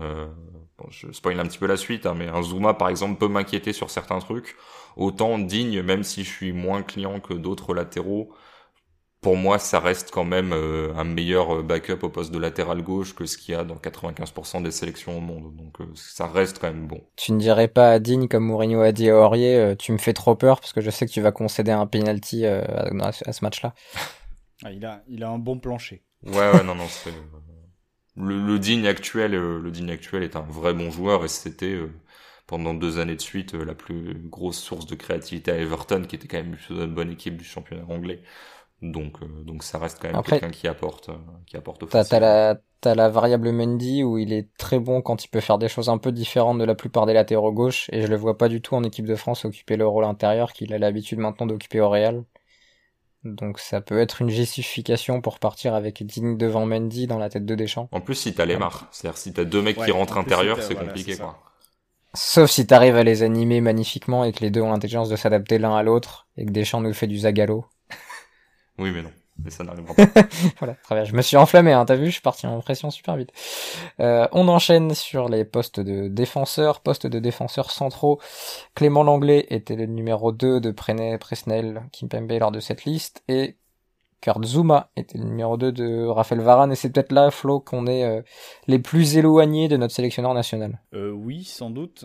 je spoil un petit peu la suite, hein, mais un Zouma, par exemple, peut m'inquiéter sur certains trucs. Autant Digne, même si je suis moins client que d'autres latéraux, pour moi, ça reste quand même un meilleur backup au poste de latéral gauche que ce qu'il y a dans 95% des sélections au monde. Donc ça reste quand même bon. Tu ne dirais pas à Digne comme Mourinho a dit à Aurier, tu me fais trop peur parce que je sais que tu vas concéder un penalty à ce match-là. Il a un bon plancher. Ouais, non, c'est le Digne actuel est un vrai bon joueur et c'était pendant 2 années de suite la plus grosse source de créativité à Everton, qui était quand même une bonne équipe du championnat anglais. Donc ça reste quand même Après, quelqu'un qui apporte offensivement. t'as la variable Mendy où il est très bon quand il peut faire des choses un peu différentes de la plupart des latéraux gauche, et je le vois pas du tout en équipe de France occuper le rôle intérieur qu'il a l'habitude maintenant d'occuper au Real. Donc ça peut être une justification pour partir avec Digne devant Mendy dans la tête de Deschamps. En plus, si t'as les marres, c'est-à-dire si t'as 2 mecs qui rentrent intérieur, c'est compliqué, quoi. Sauf si t'arrives à les animer magnifiquement et que les deux ont l'intelligence de s'adapter l'un à l'autre, et que Deschamps nous fait du Zagallo. Oui, mais non. Mais ça n'arrivera pas. Voilà, très bien. Je me suis enflammé, hein, t'as vu, je suis parti en pression super vite. On enchaîne sur les postes de défenseurs centraux. Clément Langlais était le numéro 2 de Presnel, Kimpembe lors de cette liste, et Kurt Zouma était le numéro 2 de Raphaël Varane, et c'est peut-être là, Flo, qu'on est les plus éloignés de notre sélectionneur national. Oui, sans doute.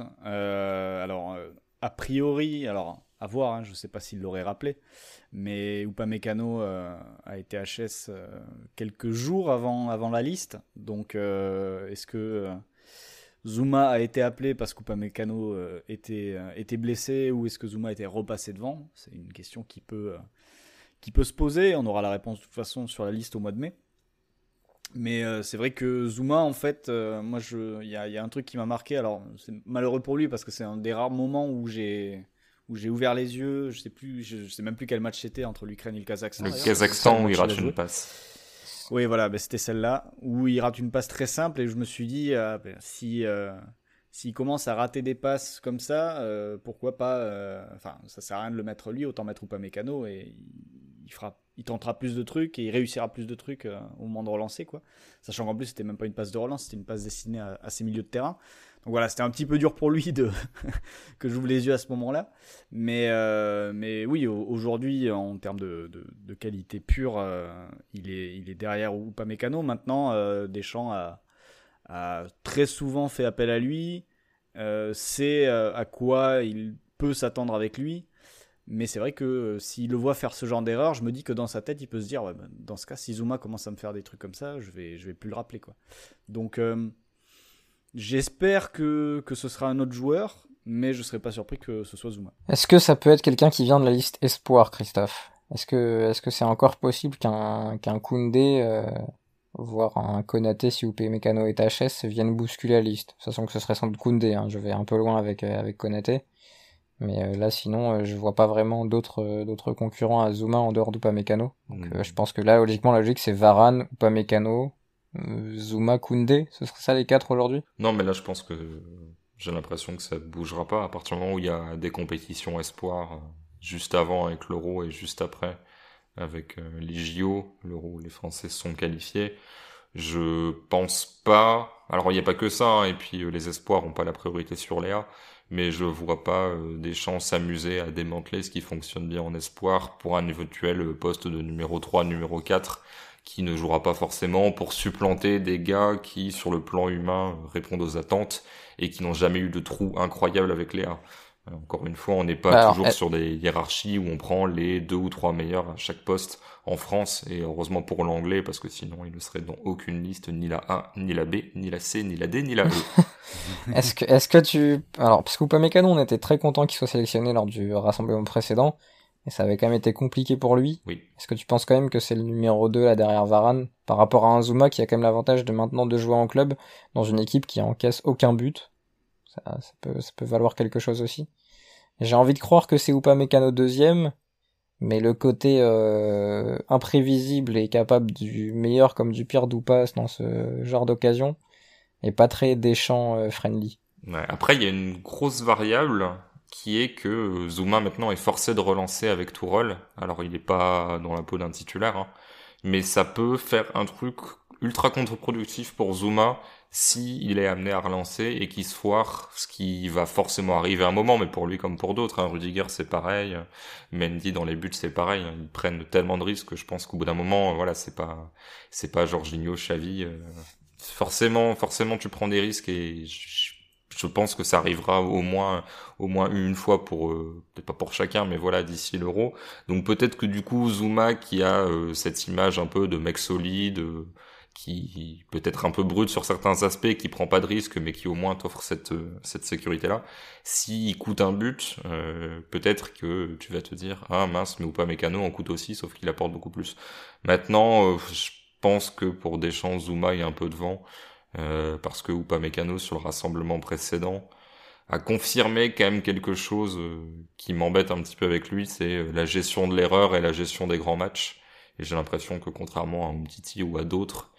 A priori, à voir, hein, je ne sais pas s'il l'aurait rappelé, mais Upamecano a été HS quelques jours avant la liste. Donc, est-ce que Zouma a été appelé parce qu'Upamecano était blessé, ou est-ce que Zouma a été repassé devant? C'est une question qui peut se poser. On aura la réponse de toute façon sur la liste au mois de mai. Mais c'est vrai que Zouma, en fait, moi, il y a un truc qui m'a marqué. Alors, c'est malheureux pour lui parce que c'est un des rares moments où j'ai ouvert les yeux. Je sais même plus quel match c'était entre l'Ukraine et le Kazakhstan. Le Kazakhstan où il rate une passe. Oui, voilà, c'était celle-là où il rate une passe très simple, et je me suis dit s'il commence à rater des passes comme ça, pourquoi pas. Enfin, ça sert à rien de le mettre lui, autant mettre Upamecano, et il tentera plus de trucs et il réussira plus de trucs au moment de relancer, quoi. Sachant qu'en plus c'était même pas une passe de relance, c'était une passe destinée à ses milieux de terrain. Voilà, c'était un petit peu dur pour lui que j'ouvre les yeux à ce moment-là. Mais oui, aujourd'hui, en termes de qualité pure, il est derrière Upamecano. Maintenant, Deschamps a très souvent fait appel à lui. Sait à quoi il peut s'attendre avec lui. Mais c'est vrai que s'il le voit faire ce genre d'erreur, je me dis que dans sa tête, il peut se dire, ouais, bah, dans ce cas, si Zouma commence à me faire des trucs comme ça, je vais plus le rappeler, quoi. Donc, j'espère que ce sera un autre joueur, mais je serais pas surpris que ce soit Zouma. Est-ce que ça peut être quelqu'un qui vient de la liste espoir, Christophe? Est-ce que c'est encore possible qu'un Koundé, voire un Konaté si Upamecano est HS, vienne bousculer la liste? Sachant que ce serait sans doute Koundé, hein, je vais un peu loin avec Konaté. Mais là, sinon, je vois pas vraiment d'autres concurrents à Zouma en dehors d'Upamecano. Donc, je pense que là, logiquement, la logique, c'est Varane, Upamecano, Zouma, Koundé. Ce serait ça les 4 aujourd'hui? Non, mais là, je pense que j'ai l'impression que ça bougera pas à partir du moment où il y a des compétitions espoirs, juste avant avec l'Euro et juste après avec les JO, l'Euro où les Français se sont qualifiés. Je pense pas. Alors, il n'y a pas que ça, hein, et puis les espoirs ont pas la priorité sur les A. Mais je vois pas Deschamps s'amuser à démanteler ce qui fonctionne bien en espoir pour un éventuel poste de numéro 3, numéro 4 qui ne jouera pas forcément pour supplanter des gars qui, sur le plan humain, répondent aux attentes et qui n'ont jamais eu de trou incroyable avec les A. Encore une fois, on n'est pas toujours sur des hiérarchies où on prend les 2 ou 3 meilleurs à chaque poste en France, et heureusement pour l'anglais, parce que sinon il ne serait dans aucune liste, ni la A, ni la B, ni la C, ni la D, ni la E. Est-ce que tu... Alors, parce qu'Upamecano, on était très content qu'il soit sélectionné lors du rassemblement précédent, et ça avait quand même été compliqué pour lui. Oui. Est-ce que tu penses quand même que c'est le numéro 2 là derrière Varane, par rapport à un Zouma qui a quand même l'avantage de maintenant de jouer en club dans une équipe qui encaisse aucun but? Ça peut valoir quelque chose aussi. J'ai envie de croire que c'est Upamecano deuxième, mais le côté imprévisible et capable du meilleur comme du pire d'Oupas dans ce genre d'occasion est pas très Deschamps friendly. Ouais. Après, il y a une grosse variable qui est que Zouma maintenant est forcé de relancer avec Tourelle. Alors, il est pas dans la peau d'un titulaire, hein, mais ça peut faire un truc ultra contre-productif pour Zouma si il est amené à relancer et qu'il se foire, ce qui va forcément arriver à un moment, mais pour lui comme pour d'autres, hein. Rudiger c'est pareil, Mendy dans les buts c'est pareil, hein. Ils prennent tellement de risques que je pense qu'au bout d'un moment, voilà, c'est pas Jorginho, Xavi, forcément tu prends des risques, et je pense que ça arrivera au moins une fois pour peut-être pas pour chacun, mais voilà, d'ici l'Euro. Donc peut-être que du coup Zouma, qui a cette image un peu de mec solide, qui peut être un peu brut sur certains aspects, qui prend pas de risque, mais qui au moins t'offre cette sécurité-là. S'il coûte un but, peut-être que tu vas te dire, ah mince, mais Upamecano en coûte aussi, sauf qu'il apporte beaucoup plus. Maintenant, je pense que pour Deschamps, Zouma est un peu devant, parce que Upamecano, sur le rassemblement précédent, a confirmé quand même quelque chose qui m'embête un petit peu avec lui, c'est la gestion de l'erreur et la gestion des grands matchs. Et j'ai l'impression que contrairement à Umtiti ou à d'autres,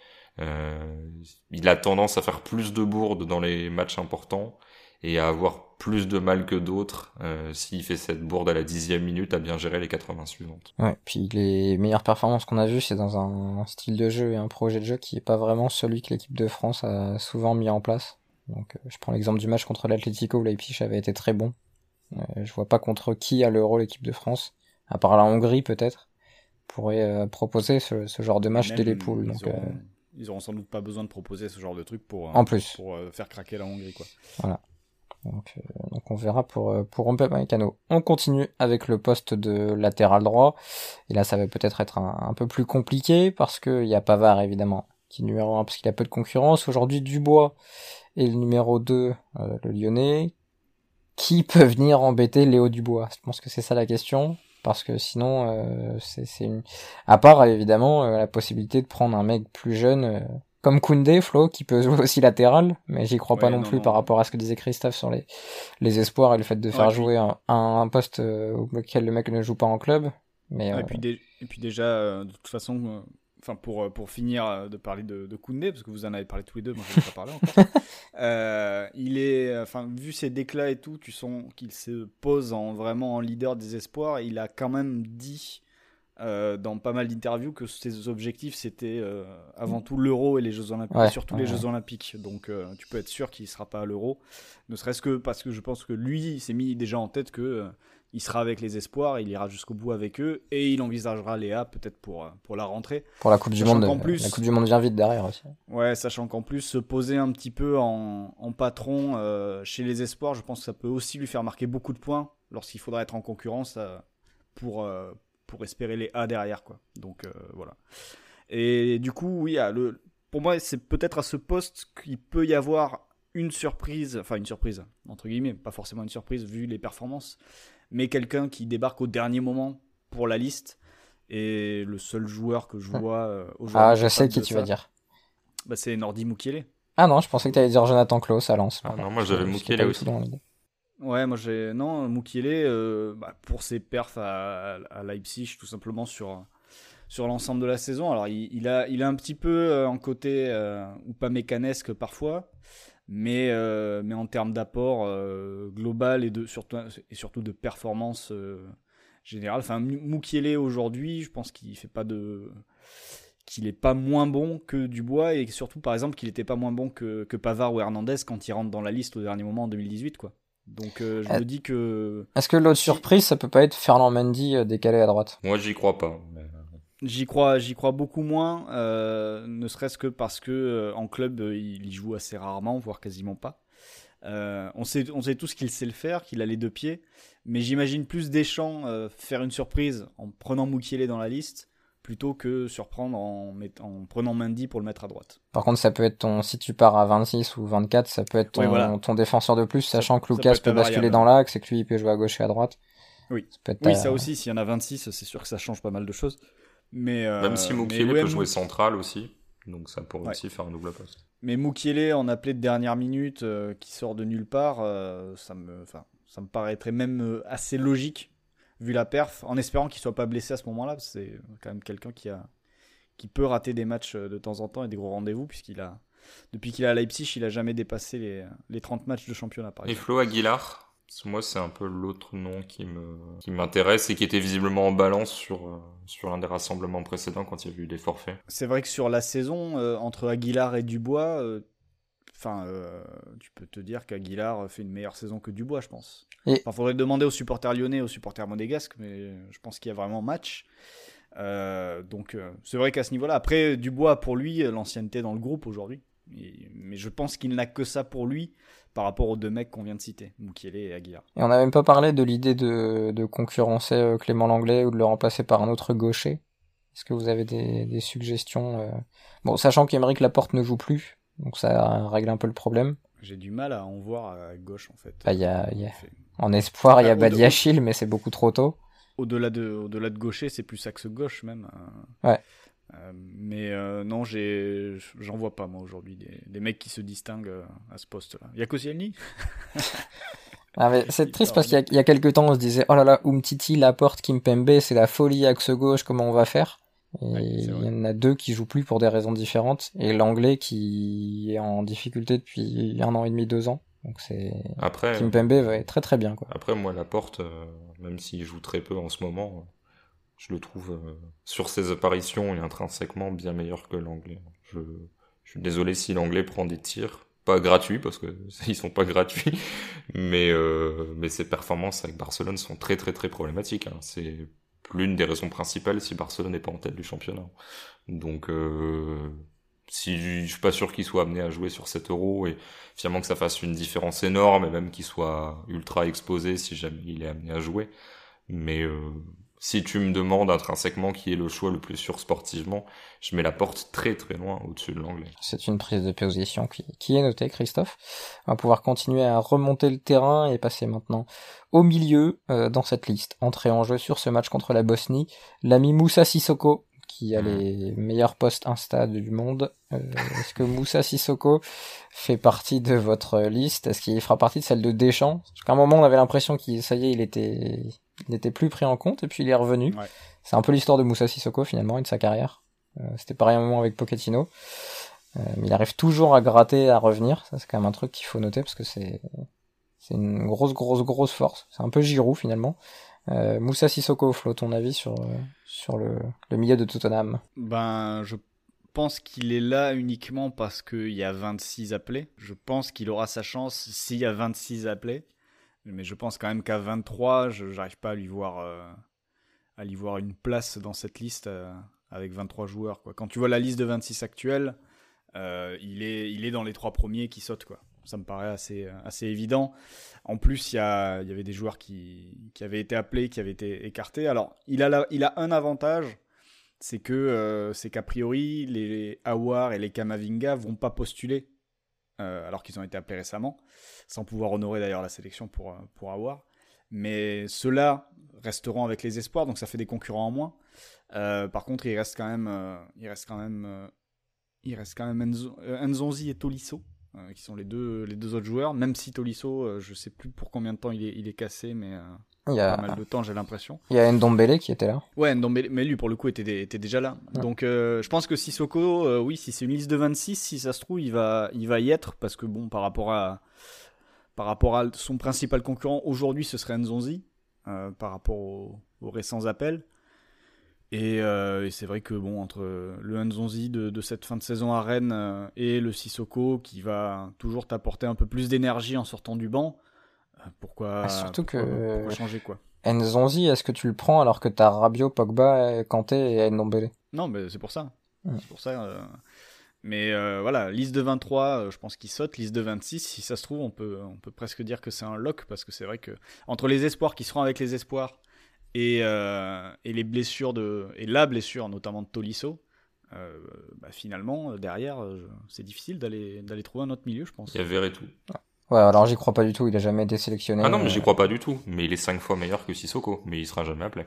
il a tendance à faire plus de bourdes dans les matchs importants et à avoir plus de mal que d'autres s'il fait cette bourde à la 10e minute, à bien gérer les 80 suivantes. Ouais, puis les meilleures performances qu'on a vues, c'est dans un style de jeu et un projet de jeu qui est pas vraiment celui que l'équipe de France a souvent mis en place. Donc je prends l'exemple du match contre l'Atlético où Leipzig avait été très bon. Je vois pas contre qui à l'Euro l'équipe de France, à part la Hongrie peut-être, pourrait proposer ce genre de match dès les poules. Donc ils auront sans doute pas besoin de proposer ce genre de truc pour faire craquer la Hongrie, quoi. Voilà. Donc on verra pour Upamecano. On continue avec le poste de latéral droit. Et là, ça va peut-être être un peu plus compliqué parce que il y a Pavard évidemment qui est numéro 1 parce qu'il a peu de concurrence. Aujourd'hui, Dubois est le numéro 2, le Lyonnais. Qui peut venir embêter Léo Dubois? Je pense que c'est ça la question. Parce que sinon, c'est une... À part, évidemment, la possibilité de prendre un mec plus jeune, comme Koundé, Flo, qui peut jouer aussi latéral, mais j'y crois pas non plus par rapport à ce que disait Christophe sur les espoirs et le fait de faire jouer un poste auquel le mec ne joue pas en club. Mais, et puis déjà, de toute façon... Enfin, pour finir de parler de Koundé, parce que vous en avez parlé tous les deux, moi je n'ai pas parlé encore. Il est, enfin, vu ses déclats et tout, tu sens qu'il se pose vraiment en leader des espoirs. Il a quand même dit dans pas mal d'interviews que ses objectifs c'était avant tout l'Euro et les Jeux Olympiques, et surtout les Jeux Olympiques. Donc tu peux être sûr qu'il sera pas à l'Euro, ne serait-ce que parce que je pense que lui il s'est mis déjà en tête que il sera avec les espoirs, il ira jusqu'au bout avec eux et il envisagera Léa peut-être pour la rentrée. Pour la Coupe du Monde, la Coupe du Monde vient vite derrière aussi. Ouais, sachant qu'en plus se poser un petit peu en patron chez les espoirs, je pense que ça peut aussi lui faire marquer beaucoup de points lorsqu'il faudra être en concurrence pour espérer les A derrière, quoi. Donc voilà. Et du coup, oui, pour moi, c'est peut-être à ce poste qu'il peut y avoir une surprise, entre guillemets, pas forcément une surprise vu les performances, mais quelqu'un qui débarque au dernier moment pour la liste. Et le seul joueur que je vois aujourd'hui... Ah, je sais qui tu vas dire. Bah, c'est Nordi Mukiele. Ah non, je pensais que tu allais dire Jonathan Klaus à Lens. Ah non, moi j'avais Mukiele aussi. Ouais, moi non, Mukiele, pour ses perfs à Leipzig, tout simplement sur l'ensemble de la saison. Alors il a un petit peu un côté ou pas mécanesque parfois, mais en termes d'apport global et surtout de performance générale. Enfin, Mukiele aujourd'hui, je pense qu'il est pas moins bon que Dubois, et surtout par exemple qu'il était pas moins bon que Pavard ou Hernandez quand il rentre dans la liste au dernier moment en 2018, quoi. Donc je me dis que... Est-ce que l'autre surprise, ça peut pas être Ferland Mendy décalé à droite? Moi j'y crois pas. Mais... J'y crois beaucoup moins, ne serait-ce que parce que en club il y joue assez rarement, voire quasiment pas. On sait tous qu'il sait le faire, qu'il a les deux pieds, mais j'imagine plus Deschamps faire une surprise en prenant Mukiele dans la liste plutôt que surprendre en prenant Mendy pour le mettre à droite. Par contre, ça peut être si tu pars à 26 ou 24, ça peut être ton défenseur de plus, sachant que Lucas peut basculer dans l'axe et que lui il peut jouer à gauche et à droite. Oui, ça aussi, s'il y en a 26, c'est sûr que ça change pas mal de choses. Mais, même si Mukiele peut jouer central aussi, donc ça pourrait aussi faire un double poste. Mais Mukiele en appelé de dernière minute, qui sort de nulle part, ça me paraîtrait même assez logique vu la perf, en espérant qu'il soit pas blessé à ce moment-là, parce que c'est quand même quelqu'un qui peut rater des matchs de temps en temps et des gros rendez-vous, depuis qu'il est à Leipzig, il a jamais dépassé les 30 matchs de championnat, par exemple. Et Flo Aguilar, moi c'est un peu l'autre nom qui m'intéresse et qui était visiblement en balance sur l'un des rassemblements précédents quand il y a eu des forfaits. C'est vrai que sur la saison, entre Aguilar et Dubois, tu peux te dire qu'Aguilar fait une meilleure saison que Dubois, je pense. Faudrait demander aux supporters lyonnais, aux supporters monégasques, mais je pense qu'il y a vraiment match. Donc c'est vrai qu'à ce niveau-là, après Dubois, pour lui, l'ancienneté dans le groupe aujourd'hui, mais je pense qu'il n'a que ça pour lui par rapport aux deux mecs qu'on vient de citer, Mukiele et Aguilar. Et on n'a même pas parlé de l'idée de concurrencer Clément Langlais ou de le remplacer par un autre gaucher. Est-ce que vous avez des suggestions Bon, sachant qu'Aymeric Laporte ne joue plus, donc ça règle un peu le problème. J'ai du mal à en voir à gauche, en fait. En espoir, il y a Badiachil, mais c'est beaucoup trop tôt. Au-delà de gaucher, c'est plus axe gauche même. Ouais. Mais non, j'en vois pas moi aujourd'hui des mecs qui se distinguent à ce poste-là. Il y a Koscielny. Mais c'est triste parce qu'il y a quelques temps on se disait oh là là, Umtiti, Laporte, Kimpembe, c'est la folie axe gauche, comment on va faire? Et il y en a deux qui jouent plus pour des raisons différentes, et l'anglais qui est en difficulté depuis 1 an et demi, 2 ans. Donc après, Kimpembe va être très très bien, quoi. Après moi Laporte, même s'il joue très peu en ce moment, je le trouve sur ses apparitions et intrinsèquement bien meilleur que l'anglais. Je suis désolé si l'anglais prend des tirs pas gratuits, parce que ils sont pas gratuits, mais ses performances avec Barcelone sont très très très problématiques, hein. C'est l'une des raisons principales si Barcelone n'est pas en tête du championnat. Donc si je suis pas sûr qu'il soit amené à jouer sur 7 euros, et finalement que ça fasse une différence énorme, et même qu'il soit ultra exposé si jamais il est amené à jouer. Mais si tu me demandes intrinsèquement qui est le choix le plus sûr sportivement, je mets Laporte très très loin au-dessus de l'anglais. C'est une prise de position qui est notée, Christophe. On va pouvoir continuer à remonter le terrain et passer maintenant au milieu dans cette liste. Entrée en jeu sur ce match contre la Bosnie, l'ami Moussa Sissoko, qui a les meilleurs postes Insta du monde. Est-ce que Moussa Sissoko fait partie de votre liste? Est-ce qu'il fera partie de celle de Deschamps? Parce qu'à un moment, on avait l'impression qu'il n'était plus pris en compte, et puis il est revenu. Ouais. C'est un peu l'histoire de Moussa Sissoko, finalement, et de sa carrière. C'était pareil un moment avec Pochettino. Mais il arrive toujours à gratter, à revenir. Ça, c'est quand même un truc qu'il faut noter, parce que c'est une grosse force. C'est un peu Giroud, finalement. Moussa Sissoko, Flo, ton avis sur le milieu de Tottenham? Ben, je pense qu'il est là uniquement parce qu'il y a 26 appelés. Je pense qu'il aura sa chance s'il y a 26 appelés. Mais je pense quand même qu'à 23, je n'arrive pas à lui voir une place dans cette liste avec 23 joueurs, quoi. Quand tu vois la liste de 26 actuelle, il est dans les 3 premiers qui sautent, quoi. Ça me paraît assez évident. En plus, il y avait des joueurs qui avaient été appelés, qui avaient été écartés. Alors, il a un avantage, c'est qu'a priori, les Aouar et les Kamavinga vont pas postuler, alors qu'ils ont été appelés récemment, sans pouvoir honorer d'ailleurs la sélection pour Aouar. Mais ceux-là resteront avec les espoirs, donc ça fait des concurrents en moins. Par contre, il reste quand même Nzonzi et Tolisso, qui sont les deux autres joueurs, même si Tolisso, je sais plus pour combien de temps il est cassé, mais Il y a pas mal de temps, j'ai l'impression. Il y a Ndombele qui était là. Ouais, Ndombele, mais lui pour le coup était déjà là. Ouais. Donc je pense que Sissoko, oui, si c'est une liste de 26, si ça se trouve il va y être, parce que bon, par rapport à son principal concurrent aujourd'hui, ce serait Nzonzi, par rapport aux récents appels. Et c'est vrai que bon, entre le Nzonzi de cette fin de saison à Rennes et le Sissoko qui va toujours t'apporter un peu plus d'énergie en sortant du banc, pourquoi changer, quoi. Nzonzi, est-ce que tu le prends alors que t'as Rabiot, Pogba, Kanté et Ndombele? Non, mais c'est pour ça. C'est pour ça. Mais voilà, liste de 23, je pense qu'il saute. Liste de 26, si ça se trouve, on peut presque dire que c'est un lock, parce que c'est vrai que entre les espoirs qui seront avec les espoirs et les blessures et la blessure notamment de Tolisso, finalement derrière c'est difficile d'aller trouver un autre milieu, je pense. Il y a Verretou. Ouais, alors j'y crois pas du tout, il a jamais été sélectionné. Ah non, mais j'y crois pas du tout. Mais il est 5 fois meilleur que Sissoko, mais il sera jamais appelé.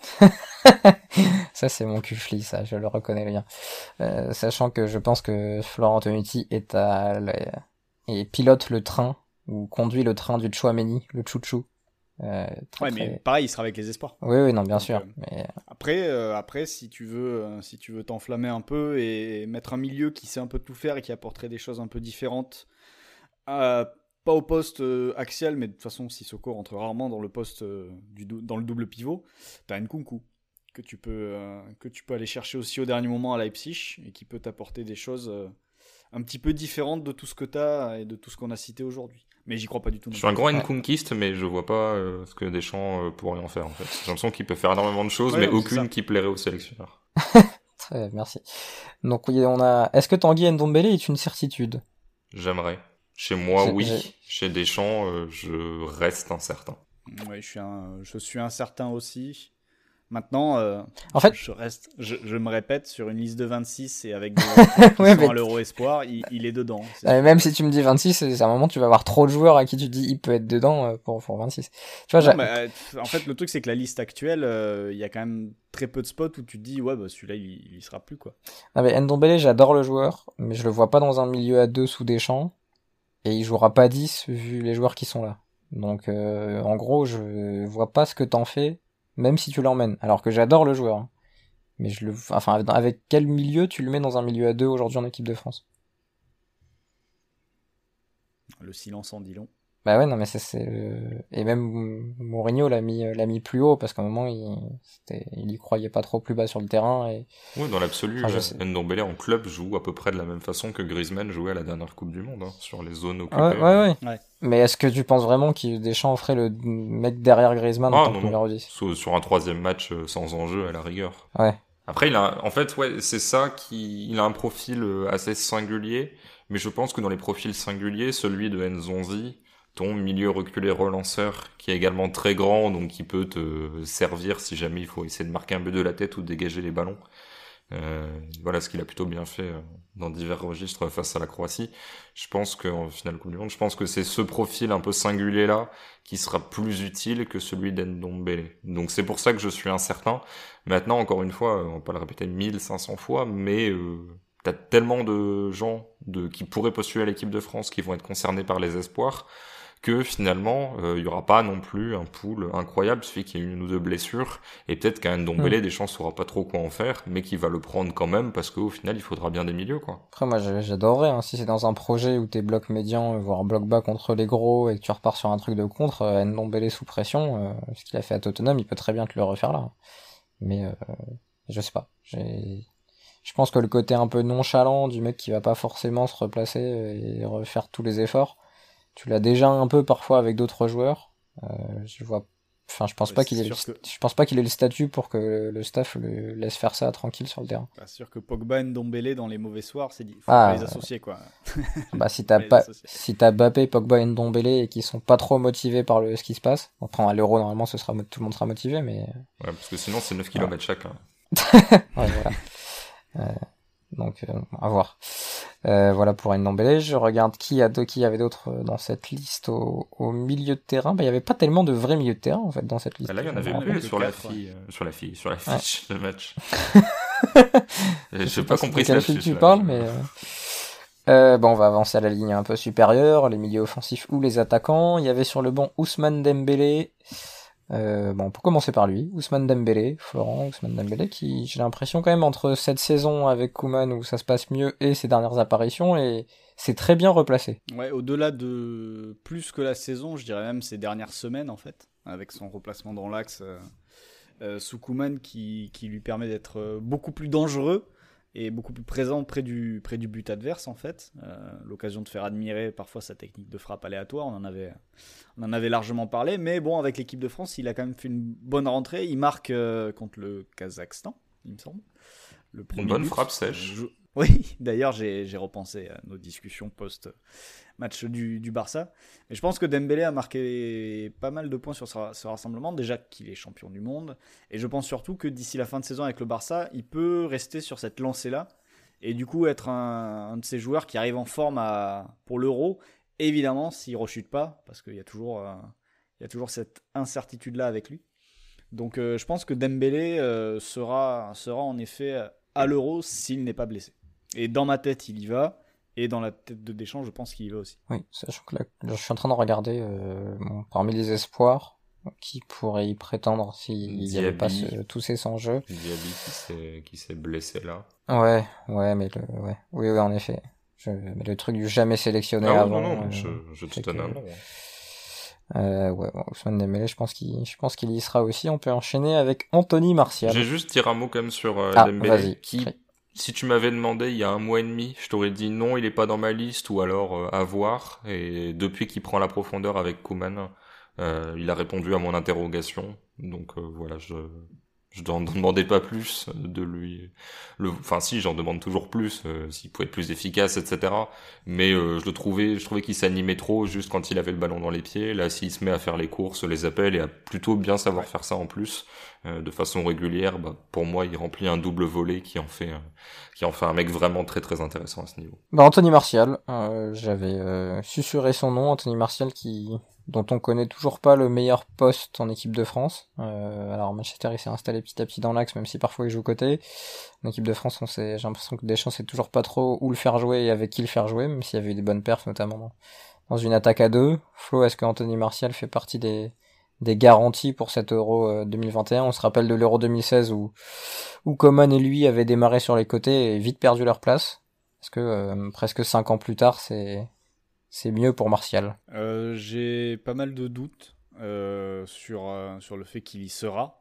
Ça, c'est mon cufli, ça, je le reconnais bien. Sachant que je pense que Florent Tonuti et pilote le train, ou conduit le train du Tchouaméni, le Chouchou. Mais pareil, il sera avec les espoirs. Oui, non, bien Donc, sûr. Mais... Après, si tu veux t'enflammer un peu et mettre un milieu qui sait un peu tout faire et qui apporterait des choses un peu différentes, pas au poste axial, mais de toute façon, Sissoko rentre rarement dans le poste dans le double pivot, t'as Nkunku que tu peux aller chercher aussi au dernier moment à Leipzig et qui peut t'apporter des choses un petit peu différentes de tout ce que t'as et de tout ce qu'on a cité aujourd'hui. Mais j'y crois pas du tout. Je suis un grand Nkunkiste, mais je vois pas ce que Deschamps pourrait en faire, en fait. J'ai l'impression qu'il peut faire énormément de choses, mais aucune qui plairait au sélectionneur. Très bien, merci. Donc oui, est-ce que Tanguy Ndombele est une certitude? J'aimerais. Chez moi, oui. Chez Deschamps, je reste incertain. Oui, je suis incertain aussi. Maintenant, en fait, je me répète, sur une liste de 26 et avec des joueurs qui sont à l'Euro Espoir, il est dedans. Même si tu me dis 26, c'est un moment tu vas avoir trop de joueurs à qui tu dis il peut être dedans pour 26. Tu vois, en fait, le truc c'est que la liste actuelle, il y a quand même très peu de spots où tu te dis ouais, celui-là il y sera plus, quoi. Non, mais Ndombele, j'adore le joueur, mais je le vois pas dans un milieu à 2 sous Deschamps, et il jouera pas 10 vu les joueurs qui sont là. Donc en gros, je vois pas ce que t'en fais. Même si tu l'emmènes, alors que j'adore le joueur. Hein. Mais avec quel milieu tu le mets dans un milieu à 2 aujourd'hui en équipe de France? Le silence en dit long. Bah ouais, non, mais et même Mourinho l'a mis plus haut, parce qu'à un moment, il y croyait pas trop plus bas sur le terrain. Oui, dans l'absolu, Ndombele en club joue à peu près de la même façon que Griezmann jouait à la dernière Coupe du Monde, hein, sur les zones occupées. Ouais. Mais est-ce que tu penses vraiment que Deschamps ferait le mec derrière Griezmann en tant que numéro 10? Sur un troisième match sans enjeu, à la rigueur. Ouais. Après, c'est ça il a un profil assez singulier, mais je pense que dans les profils singuliers, celui de Nzonzi, ton milieu reculé relanceur, qui est également très grand, donc qui peut te servir si jamais il faut essayer de marquer un but de la tête ou de dégager les ballons. Voilà ce qu'il a plutôt bien fait dans divers registres face à la Croatie. Je pense qu'en finale Coupe du Monde, c'est ce profil un peu singulier là qui sera plus utile que celui d'Ndombele. Donc c'est pour ça que je suis incertain. Maintenant, encore une fois, on va pas le répéter 1500 fois, mais t'as tellement de gens qui pourraient postuler à l'équipe de France qui vont être concernés par les espoirs que finalement il y aura pas non plus un pool incroyable, suffit qu'il y ait une ou deux blessures et peut-être qu'un Ndombele Deschamps saura pas trop quoi en faire, mais qu'il va le prendre quand même parce qu'au final il faudra bien des milieux quoi. Après moi j'adorerais si c'est dans un projet où t'es bloc médian voire bloc bas contre les gros et que tu repars sur un truc de contre, Ndombele sous pression, ce qu'il a fait à Tottenham, il peut très bien te le refaire là. Mais je sais pas. Je pense que le côté un peu nonchalant du mec qui va pas forcément se replacer et refaire tous les efforts, tu l'as déjà un peu parfois avec d'autres joueurs. Je pense pas qu'il ait je pense pas qu'il ait le statut pour que le staff le laisse faire ça tranquille sur le terrain. Pas sûr que Pogba et Ndombele dans les mauvais soirs, faut pas les associer quoi. Si t'as Mbappé, Pogba et Ndombele et qui sont pas trop motivés par ce qui se passe, enfin à l'Euro normalement tout le monde sera motivé mais ouais, parce que sinon c'est 9 km chacun. Ouais, voilà. Donc à voir. Voilà pour Ndombele. Je regarde qui y avait d'autres dans cette liste au milieu de terrain. Il y avait pas tellement de vrais milieux de terrain en fait dans cette liste. Là il y en avait plus sur la fiche de match. J'ai pas compris quelle fiche tu parles mais on va avancer à la ligne un peu supérieure, les milieux offensifs ou les attaquants. Il y avait sur le banc Ousmane Dembélé. On peut commencer par lui, Ousmane Dembélé, Ousmane Dembélé, qui, j'ai l'impression quand même, entre cette saison avec Koeman où ça se passe mieux et ses dernières apparitions, et c'est très bien replacé. Ouais, au-delà de plus que la saison, je dirais même ces dernières semaines en fait, avec son replacement dans l'axe sous Koeman qui lui permet d'être beaucoup plus dangereux et beaucoup plus présent près du but adverse en fait. L'occasion de faire admirer parfois sa technique de frappe aléatoire, on en avait largement parlé, mais bon, avec l'équipe de France, il a quand même fait une bonne rentrée. Il marque contre le Kazakhstan, il me semble. Le premier une bonne but. Frappe sèche. Oui, d'ailleurs, j'ai repensé à nos discussions post-match du Barça. Et je pense que Dembélé a marqué pas mal de points sur ce rassemblement. Déjà qu'il est champion du monde. Et je pense surtout que d'ici la fin de saison avec le Barça, il peut rester sur cette lancée-là. Et du coup, être un de ces joueurs qui arrive en forme pour l'Euro. Évidemment, s'il ne rechute pas, parce qu'il y a toujours cette incertitude-là avec lui. Donc, je pense que Dembélé sera en effet à l'Euro s'il n'est pas blessé. Et dans ma tête, il y va. Et dans la tête de Deschamps, je pense qu'il y va aussi. Oui, sachant que là, je suis en train de regarder parmi les espoirs qui pourraient y prétendre s'il n'y avait pas tous ces sans-jeux. Diaby qui s'est blessé là. Ouais, mais oui, en effet. Mais le truc du jamais sélectionné avant. Non, je te donne un nom. Ousmane Dembélé, je pense qu'il y sera aussi. On peut enchaîner avec Anthony Martial. J'ai juste dire un mot quand même sur Dembélé, qui, très. Si tu m'avais demandé il y a un mois et demi, je t'aurais dit non, il est pas dans ma liste, ou alors à voir. Et depuis qu'il prend la profondeur avec Koeman, il a répondu à mon interrogation. Donc voilà, je n'en demandais pas plus de lui. Enfin si, j'en demande toujours plus, s'il pouvait être plus efficace, etc. Mais je trouvais qu'il s'animait trop juste quand il avait le ballon dans les pieds. Là, s'il se met à faire les courses, les appels, et à plutôt bien savoir faire ça en plus, de façon régulière, pour moi, il remplit un double volet qui en fait un mec vraiment très très intéressant à ce niveau. Anthony Martial, j'avais susurré son nom, Anthony Martial, dont on connaît toujours pas le meilleur poste en équipe de France. Alors Manchester, il s'est installé petit à petit dans l'axe, même si parfois il joue côté. En équipe de France, j'ai l'impression que Deschamps sait toujours pas trop où le faire jouer et avec qui le faire jouer, même s'il y avait eu des bonnes perfs, notamment dans une attaque à deux. Flo, est-ce que Anthony Martial fait partie des garanties pour cet Euro 2021? On se rappelle de l'Euro 2016 où Coman et lui avaient démarré sur les côtés et vite perdu leur place. Est-ce que presque 5 ans plus tard, c'est mieux pour Martial? J'ai pas mal de doutes sur le fait qu'il y sera.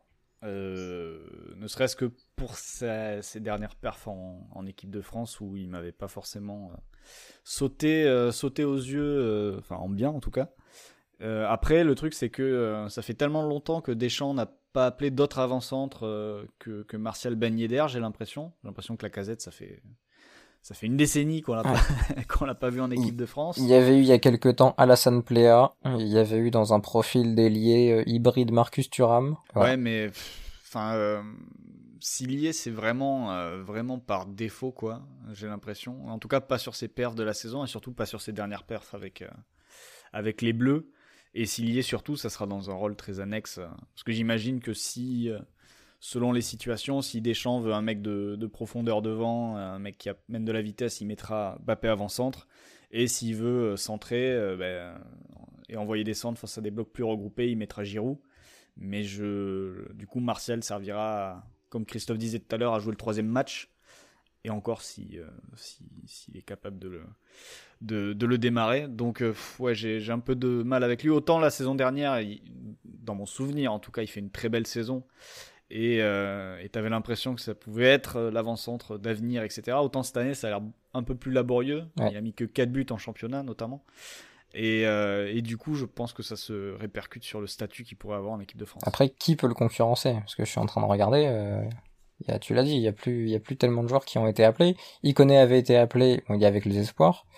Ne serait-ce que pour ses dernières perfs en équipe de France où il m'avait pas forcément sauté aux yeux, enfin en bien en tout cas. Après, le truc c'est que ça fait tellement longtemps que Deschamps n'a pas appelé d'autres avant-centres que Martial Ben Yedder, j'ai l'impression que Lacazette ça fait une décennie qu'on l'a pas vu en équipe de France. Il y avait eu il y a quelque temps Alassane Plea, il y avait eu dans un profil d'ailier hybride Marcus Thuram. Voilà. Ouais, mais s'il y est, c'est vraiment par défaut quoi, j'ai l'impression. En tout cas, pas sur ses perfs de la saison et surtout pas sur ses dernières perfs avec les Bleus. Et s'il y est surtout, ça sera dans un rôle très annexe. Parce que j'imagine que selon les situations, si Deschamps veut un mec de profondeur devant, un mec qui amène de la vitesse, il mettra Mbappé avant-centre. Et s'il veut centrer, et envoyer des centres face à des blocs plus regroupés, il mettra Giroud. Mais du coup, Martial servira, comme Christophe disait tout à l'heure, à jouer le 3e match. Et encore s'il est capable de le démarrer. Donc, ouais, j'ai un peu de mal avec lui. Autant la saison dernière, dans mon souvenir, en tout cas, il fait une très belle saison. Et t'avais l'impression que ça pouvait être l'avant-centre d'avenir, etc. Autant cette année, ça a l'air un peu plus laborieux. Ouais. Il a mis que 4 buts en championnat, notamment. Et du coup, je pense que ça se répercute sur le statut qu'il pourrait avoir en équipe de France. Après, qui peut le concurrencer? Parce que je suis en train de regarder, tu l'as dit, il y a plus tellement de joueurs qui ont été appelés. Iconé avait été appelé, bon, il y a avec les espoirs.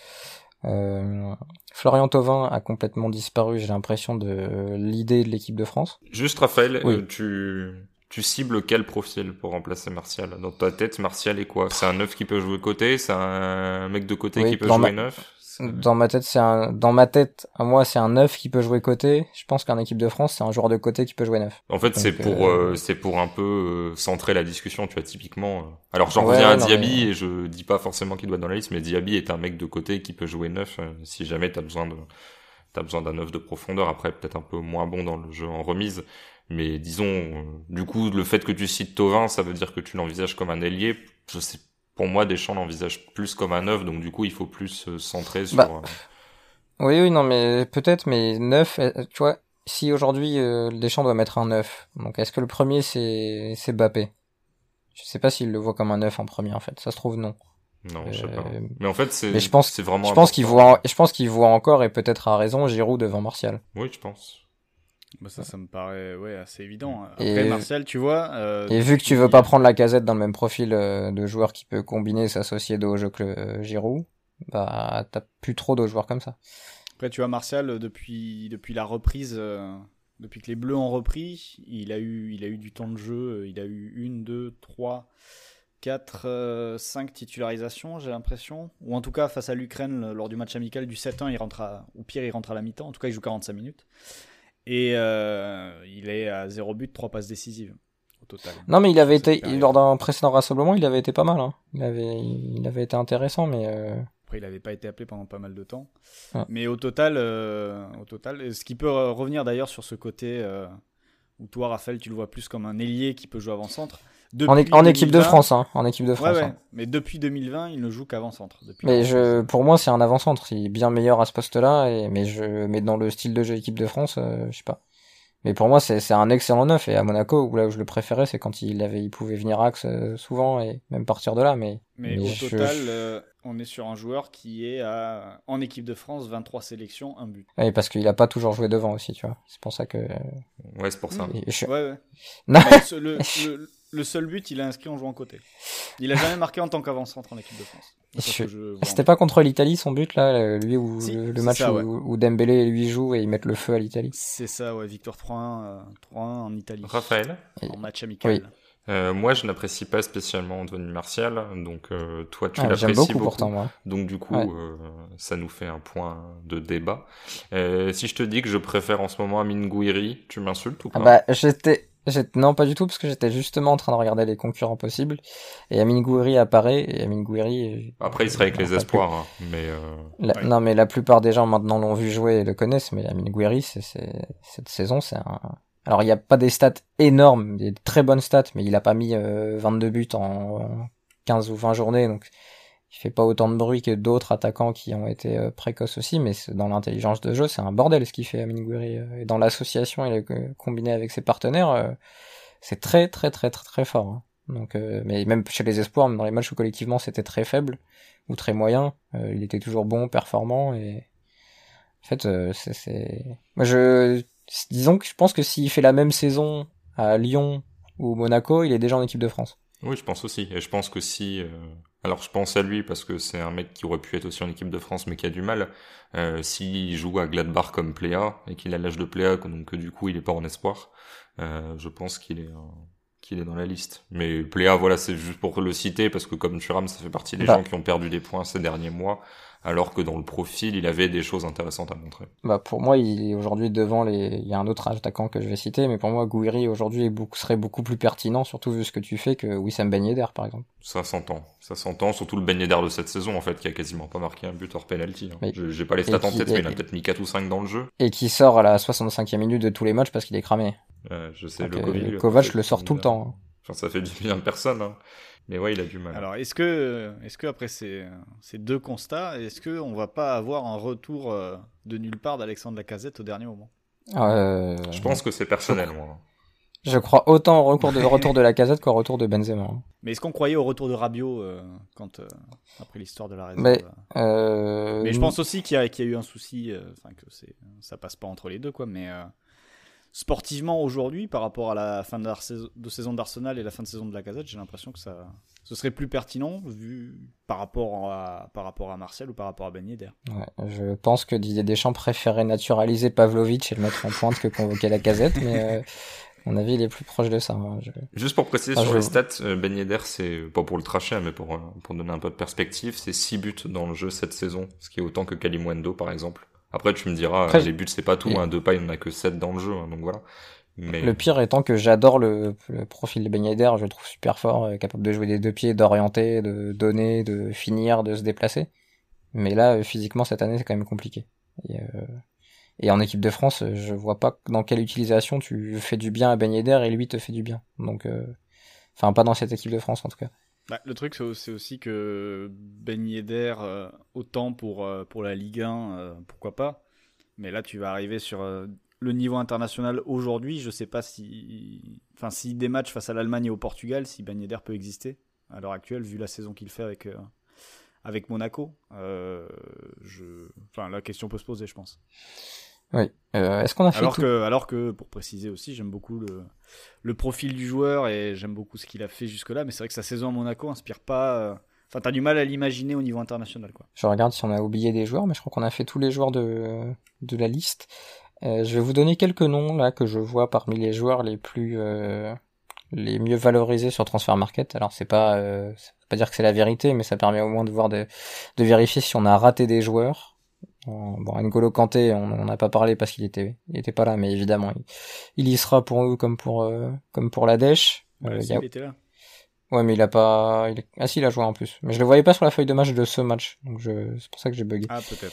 Florian Thauvin a complètement disparu, j'ai l'impression, de l'idée de l'équipe de France. Juste Raphaël, Oui. tu cibles quel profil pour remplacer Martial? Dans ta tête, Martial est quoi? C'est un neuf qui peut jouer côté? C'est un mec de côté Oui, qui peut dans jouer neuf? Dans ma tête, à moi, c'est un neuf qui peut jouer côté. Je pense qu'en équipe de France, c'est un joueur de côté qui peut jouer neuf. En fait, Donc, c'est pour un peu centrer la discussion, tu vois, typiquement. Alors, j'en Ouais, reviens à non, Diaby, mais- et je dis pas forcément qu'il doit être dans la liste, mais Diaby est un mec de côté qui peut jouer neuf, si jamais t'as besoin d'un neuf de profondeur. Après, peut-être un peu moins bon dans le jeu en remise. Mais disons, du coup, le fait que tu cites Thauvin, ça veut dire que tu l'envisages comme un ailier. Je sais, pour moi, Deschamps l'envisage plus comme un neuf, donc du coup, il faut plus se centrer sur... Bah, Oui, non, mais peut-être, mais neuf, tu vois, si aujourd'hui Deschamps doit mettre un neuf, donc est-ce que le premier c'est Mbappé? Je sais pas s'il le voit comme un neuf en premier, en fait. Ça se trouve, non. Non, je sais pas. Euh, Mais en fait, mais c'est vraiment je pense qu'il important. je pense qu'il voit encore, et peut-être à raison, Giroud devant Martial. Oui, je pense. Bah ça me paraît assez évident. Et- Après, Martial, tu vois... Et vu que tu veux pas prendre la Casette dans le même profil de joueur qui peut combiner et s'associer de haut jeu que Giroud, bah t'as plus trop de joueurs comme ça. Après, tu vois, Martial, depuis la reprise, depuis que les Bleus ont repris, il a eu du temps de jeu. Il a eu 1, 2, 3, 4, 5 titularisations, j'ai l'impression. Ou en tout cas, face à l'Ukraine, lors du match amical du 7-1, au pire, il rentre à la mi-temps. En tout cas, il joue 45 minutes. Et il est à 0 but, 3 passes décisives au total. Non, mais il avait été, période. lors d'un précédent rassemblement, il avait été pas mal, hein. Il avait été intéressant, mais Après, il n'avait pas été appelé pendant pas mal de temps. Ouais. Mais au total, ce qui peut revenir d'ailleurs sur ce côté où toi, Raphaël, tu le vois plus comme un ailier qui peut jouer avant-centre. en équipe de France, hein. En équipe de France, Ouais. hein. Mais depuis 2020, il ne joue qu'avant-centre. Pour moi, c'est un avant-centre. Il est bien meilleur à ce poste-là, mais dans le style de jeu équipe de France, je sais pas. Mais pour moi, c'est un excellent neuf. Et à Monaco, là où je le préférais, c'est quand il pouvait venir axe souvent et même partir de là. Mais au total, on est sur un joueur qui est en équipe de France, 23 sélections, 1 but. ouais, parce qu'il a pas toujours joué devant aussi, tu vois. C'est pour ça que. Ouais, c'est pour ça. Ouais. Non. Mais le seul but, il a inscrit en jouant côté. Il a jamais marqué en tant qu'avant-centre en équipe de France. C'était pas contre l'Italie son but là, lui où Si, le c'est match ça, ouais. où Dembélé lui joue et ils mettent le feu à l'Italie. C'est ça, ouais, victoire 3-1 en Italie. Raphaël? En match amical. Oui. Moi, je n'apprécie pas spécialement Anthony Martial, donc toi, tu J'aime l'apprécies beaucoup pourtant, moi. Donc du coup, Ouais. ça nous fait un point de débat. Si je te dis que je préfère en ce moment Amine Gouiri, tu m'insultes ou pas? Ah bah, non, pas du tout, parce que j'étais justement en train de regarder les concurrents possibles, et Amine Gouiri apparaît, et Amine Gouiri... Après, il serait avec les espoirs, hein, mais... Ouais. Non, mais la plupart des gens maintenant l'ont vu jouer et le connaissent, mais Amine Gouiri, cette saison, c'est un... Alors, il n'y a pas des stats énormes, des très bonnes stats, mais il a pas mis 22 buts en 15 ou 20 journées, donc il fait pas autant de bruit que d'autres attaquants qui ont été précoces aussi, mais dans l'intelligence de jeu, c'est un bordel ce qu'il fait Amine Gouiri. Et dans l'association et combiné avec ses partenaires, c'est très très très très très fort. Hein. Donc, mais même chez les espoirs, même dans les matchs où collectivement c'était très faible ou très moyen, il était toujours bon, performant et en fait, disons que je pense que s'il fait la même saison à Lyon ou Monaco, il est déjà en équipe de France. Oui, je pense aussi. Et je pense que si... Alors, je pense à lui parce que c'est un mec qui aurait pu être aussi en équipe de France, mais qui a du mal. S'il joue à Gladbach comme Pléa, et qu'il a l'âge de Pléa, donc que du coup, il est pas en espoir, je pense qu'il qu'il est dans la liste. Mais Pléa, voilà, c'est juste pour le citer, parce que comme Thuram, ça fait partie des Bah. gens qui ont perdu des points ces derniers mois, alors que dans le profil, il avait des choses intéressantes à montrer. Bah pour moi, il est aujourd'hui devant il y a un autre attaquant que je vais citer, mais pour moi, Gouiri aujourd'hui serait beaucoup plus pertinent, surtout vu ce que tu fais, que Wissam Ben Yedder, par exemple. Ça s'entend, surtout le Ben Yedder de cette saison, en fait, qui a quasiment pas marqué un but hors penalty. Hein. Mais- J'ai pas les stats en tête, mais il a et- peut-être mis 4 ou 5 dans le jeu. Et qui sort à la 65e minute de tous les matchs parce qu'il est cramé. Je sais, Donc, le Covid. lui a Kovac fait le sort tout le temps. Enfin, ça fait du bien à personne, hein. Mais ouais, il a du mal. Alors, est-ce que après ces deux constats, est-ce que on va pas avoir un retour de nulle part d'Alexandre Lacazette au dernier moment? Je pense que c'est personnel, moi. Je crois autant au retour de Lacazette qu'au retour de Benzema. Hein. Mais est-ce qu'on croyait au retour de Rabiot après l'histoire de la réserve? Mais je pense aussi qu'il y a eu un souci, que ça passe pas entre les deux, quoi. Mais sportivement aujourd'hui, par rapport à la fin de saison d'Arsenal et la fin de saison de Lacazette, j'ai l'impression que ce serait plus pertinent vu par rapport à Martial ou par rapport à Ben Yedder. Ouais, je pense que Didier Deschamps préférait naturaliser Pavlovic et le mettre en pointe que convoquer Lacazette, mais à mon avis, il est plus proche de ça. Hein. Juste pour préciser sur les stats, Ben Yedder, c'est pas pour le tracher, mais pour donner un peu de perspective, c'est 6 buts dans le jeu cette saison, ce qui est autant que Kalimundo par exemple. Après, tu me diras, Après, les buts c'est pas tout, Depay il en a que 7 dans le jeu, hein, donc voilà. Mais... Le pire étant que j'adore le profil de Ben Yedder, je le trouve super fort, capable de jouer des deux pieds, d'orienter, de donner, de finir, de se déplacer. Mais là, physiquement, cette année, c'est quand même compliqué. Et en équipe de France, je vois pas dans quelle utilisation tu fais du bien à Ben Yedder et lui te fait du bien. Donc, enfin, pas dans cette équipe de France en tout cas. Bah, le truc, c'est aussi que Ben Yedder, autant pour la Ligue 1, pourquoi pas. Mais là, tu vas arriver sur le niveau international aujourd'hui. Je sais pas si des matchs face à l'Allemagne et au Portugal, si Ben Yedder peut exister à l'heure actuelle, vu la saison qu'il fait avec Monaco. La question peut se poser, je pense. Oui. Est-ce qu'on a fait alors que, pour préciser aussi, j'aime beaucoup le profil du joueur et j'aime beaucoup ce qu'il a fait jusque-là, mais c'est vrai que sa saison à Monaco inspire pas... t'as du mal à l'imaginer au niveau international, quoi. Je regarde si on a oublié des joueurs, mais je crois qu'on a fait tous les joueurs de la liste. Je vais vous donner quelques noms, là, que je vois parmi les joueurs les mieux valorisés sur Transfer Market. Alors, ça veut pas dire que c'est la vérité, mais ça permet au moins de vérifier si on a raté des joueurs. Bon, N'Golo Kanté, on n'en a pas parlé parce qu'il était pas là, mais évidemment, il y sera pour nous comme pour la Dèche. Il était là. Ouais, mais il a pas... Ah si, il a joué en plus. Mais je le voyais pas sur la feuille de match de ce match. Donc c'est pour ça que j'ai bugué. Ah, peut-être.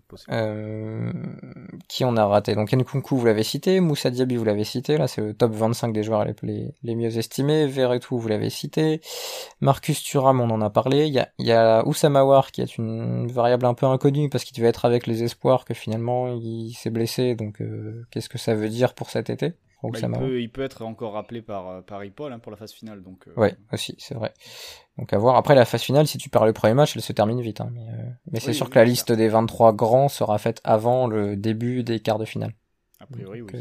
Qui on a raté? Donc Nkunku, vous l'avez cité. Moussa Diaby, vous l'avez cité. Là, c'est le top 25 des joueurs les mieux estimés. Verretou, vous l'avez cité. Marcus Thuram, on en a parlé. Il y a Oussama Aouar, qui est une variable un peu inconnue parce qu'il devait être avec les espoirs, que finalement, il s'est blessé. Donc, qu'est-ce que ça veut dire pour cet été? Il peut être encore rappelé par Paul pour la phase finale. Donc, ouais, aussi, c'est vrai. Donc à voir. Après, la phase finale, si tu perds le premier match, elle se termine vite. Hein, mais c'est sûr que la liste des 23 grands sera faite avant le début des quarts de finale. A priori, donc,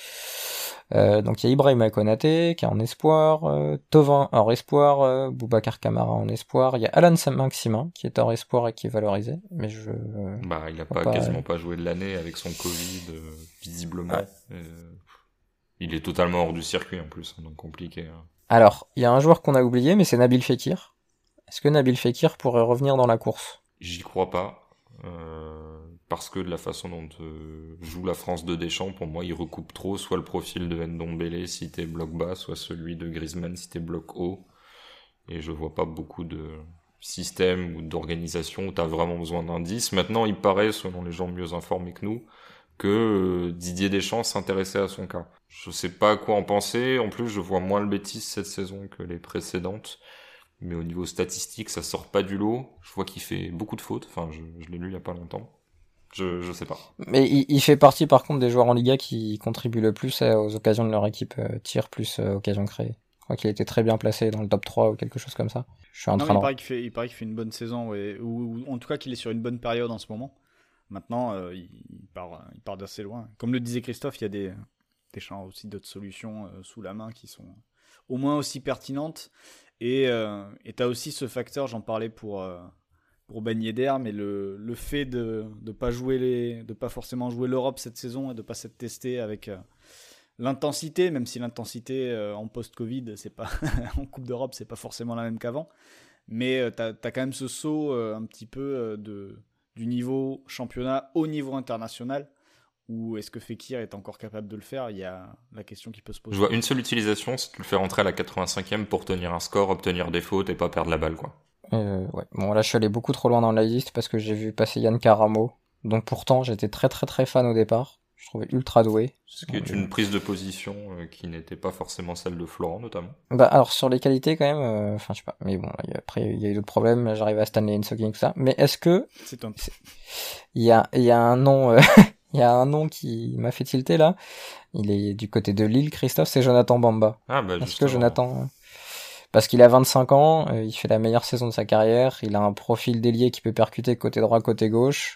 oui. Donc il y a Ibrahima Konaté qui est en espoir, Thauvin hors espoir, Boubacar Kamara en espoir. Il y a Alan Maximin qui est hors espoir et qui est valorisé. Mais il a quasiment pas joué de l'année avec son Covid, visiblement. Ouais. Il est totalement hors du circuit en plus, donc compliqué. Hein. Alors, il y a un joueur qu'on a oublié, mais c'est Nabil Fekir. Est-ce que Nabil Fekir pourrait revenir dans la course? J'y crois pas. Parce que de la façon dont joue la France de Deschamps, pour moi, il recoupe trop soit le profil de Ndombele si t'es bloc bas, soit celui de Griezmann si t'es bloc haut. Et je vois pas beaucoup de système ou d'organisation où t'as vraiment besoin d'un 10. Maintenant, il paraît, selon les gens mieux informés que nous, que Didier Deschamps s'intéressait à son cas. Je sais pas à quoi en penser. En plus, je vois moins le Betis cette saison que les précédentes. Mais au niveau statistique, ça sort pas du lot. Je vois qu'il fait beaucoup de fautes. Enfin, je l'ai lu il y a pas longtemps. Je sais pas. Mais il fait partie par contre des joueurs en Liga qui contribuent le plus aux occasions de leur équipe, tir plus occasions créées. Je crois qu'il était très bien placé dans le top 3 ou quelque chose comme ça. Je suis en train il paraît qu'il fait une bonne saison, ouais, ou en tout cas qu'il est sur une bonne période en ce moment. Maintenant, il part d'assez loin. Comme le disait Christophe, il y a des champs aussi d'autres solutions sous la main qui sont au moins aussi pertinentes. Et t'as aussi ce facteur, j'en parlais pour Ben Yedder, mais le fait de pas forcément jouer l'Europe cette saison et de pas s'être testé avec l'intensité, même si l'intensité en post-Covid, c'est pas en Coupe d'Europe, c'est pas forcément la même qu'avant. Mais t'as quand même ce saut un petit peu du niveau championnat au niveau international. Ou est-ce que Fekir est encore capable de le faire? Il y a la question qui peut se poser. Je vois une seule utilisation, c'est de le faire rentrer à la 85e pour tenir un score, obtenir des fautes et pas perdre la balle, quoi. Ouais. Bon, là, je suis allé beaucoup trop loin dans la liste parce que j'ai vu passer Yann Karamo. Donc pourtant, j'étais très très très fan au départ. Je trouvais ultra doué. Ce qui est une prise de position qui n'était pas forcément celle de Florent, notamment. Bah alors sur les qualités quand même, enfin je sais pas, mais bon, après il y a eu d'autres problèmes, j'arrive à Stanley Nsoking tout ça. Mais est-ce que il y a un nom, il y a un nom qui m'a fait tilter là. Il est du côté de Lille, Christophe, c'est Jonathan Bamba. Ah bah est-ce que Jonathan, parce qu'il a 25 ans, il fait la meilleure saison de sa carrière, il a un profil d'ailier qui peut percuter côté droit, côté gauche.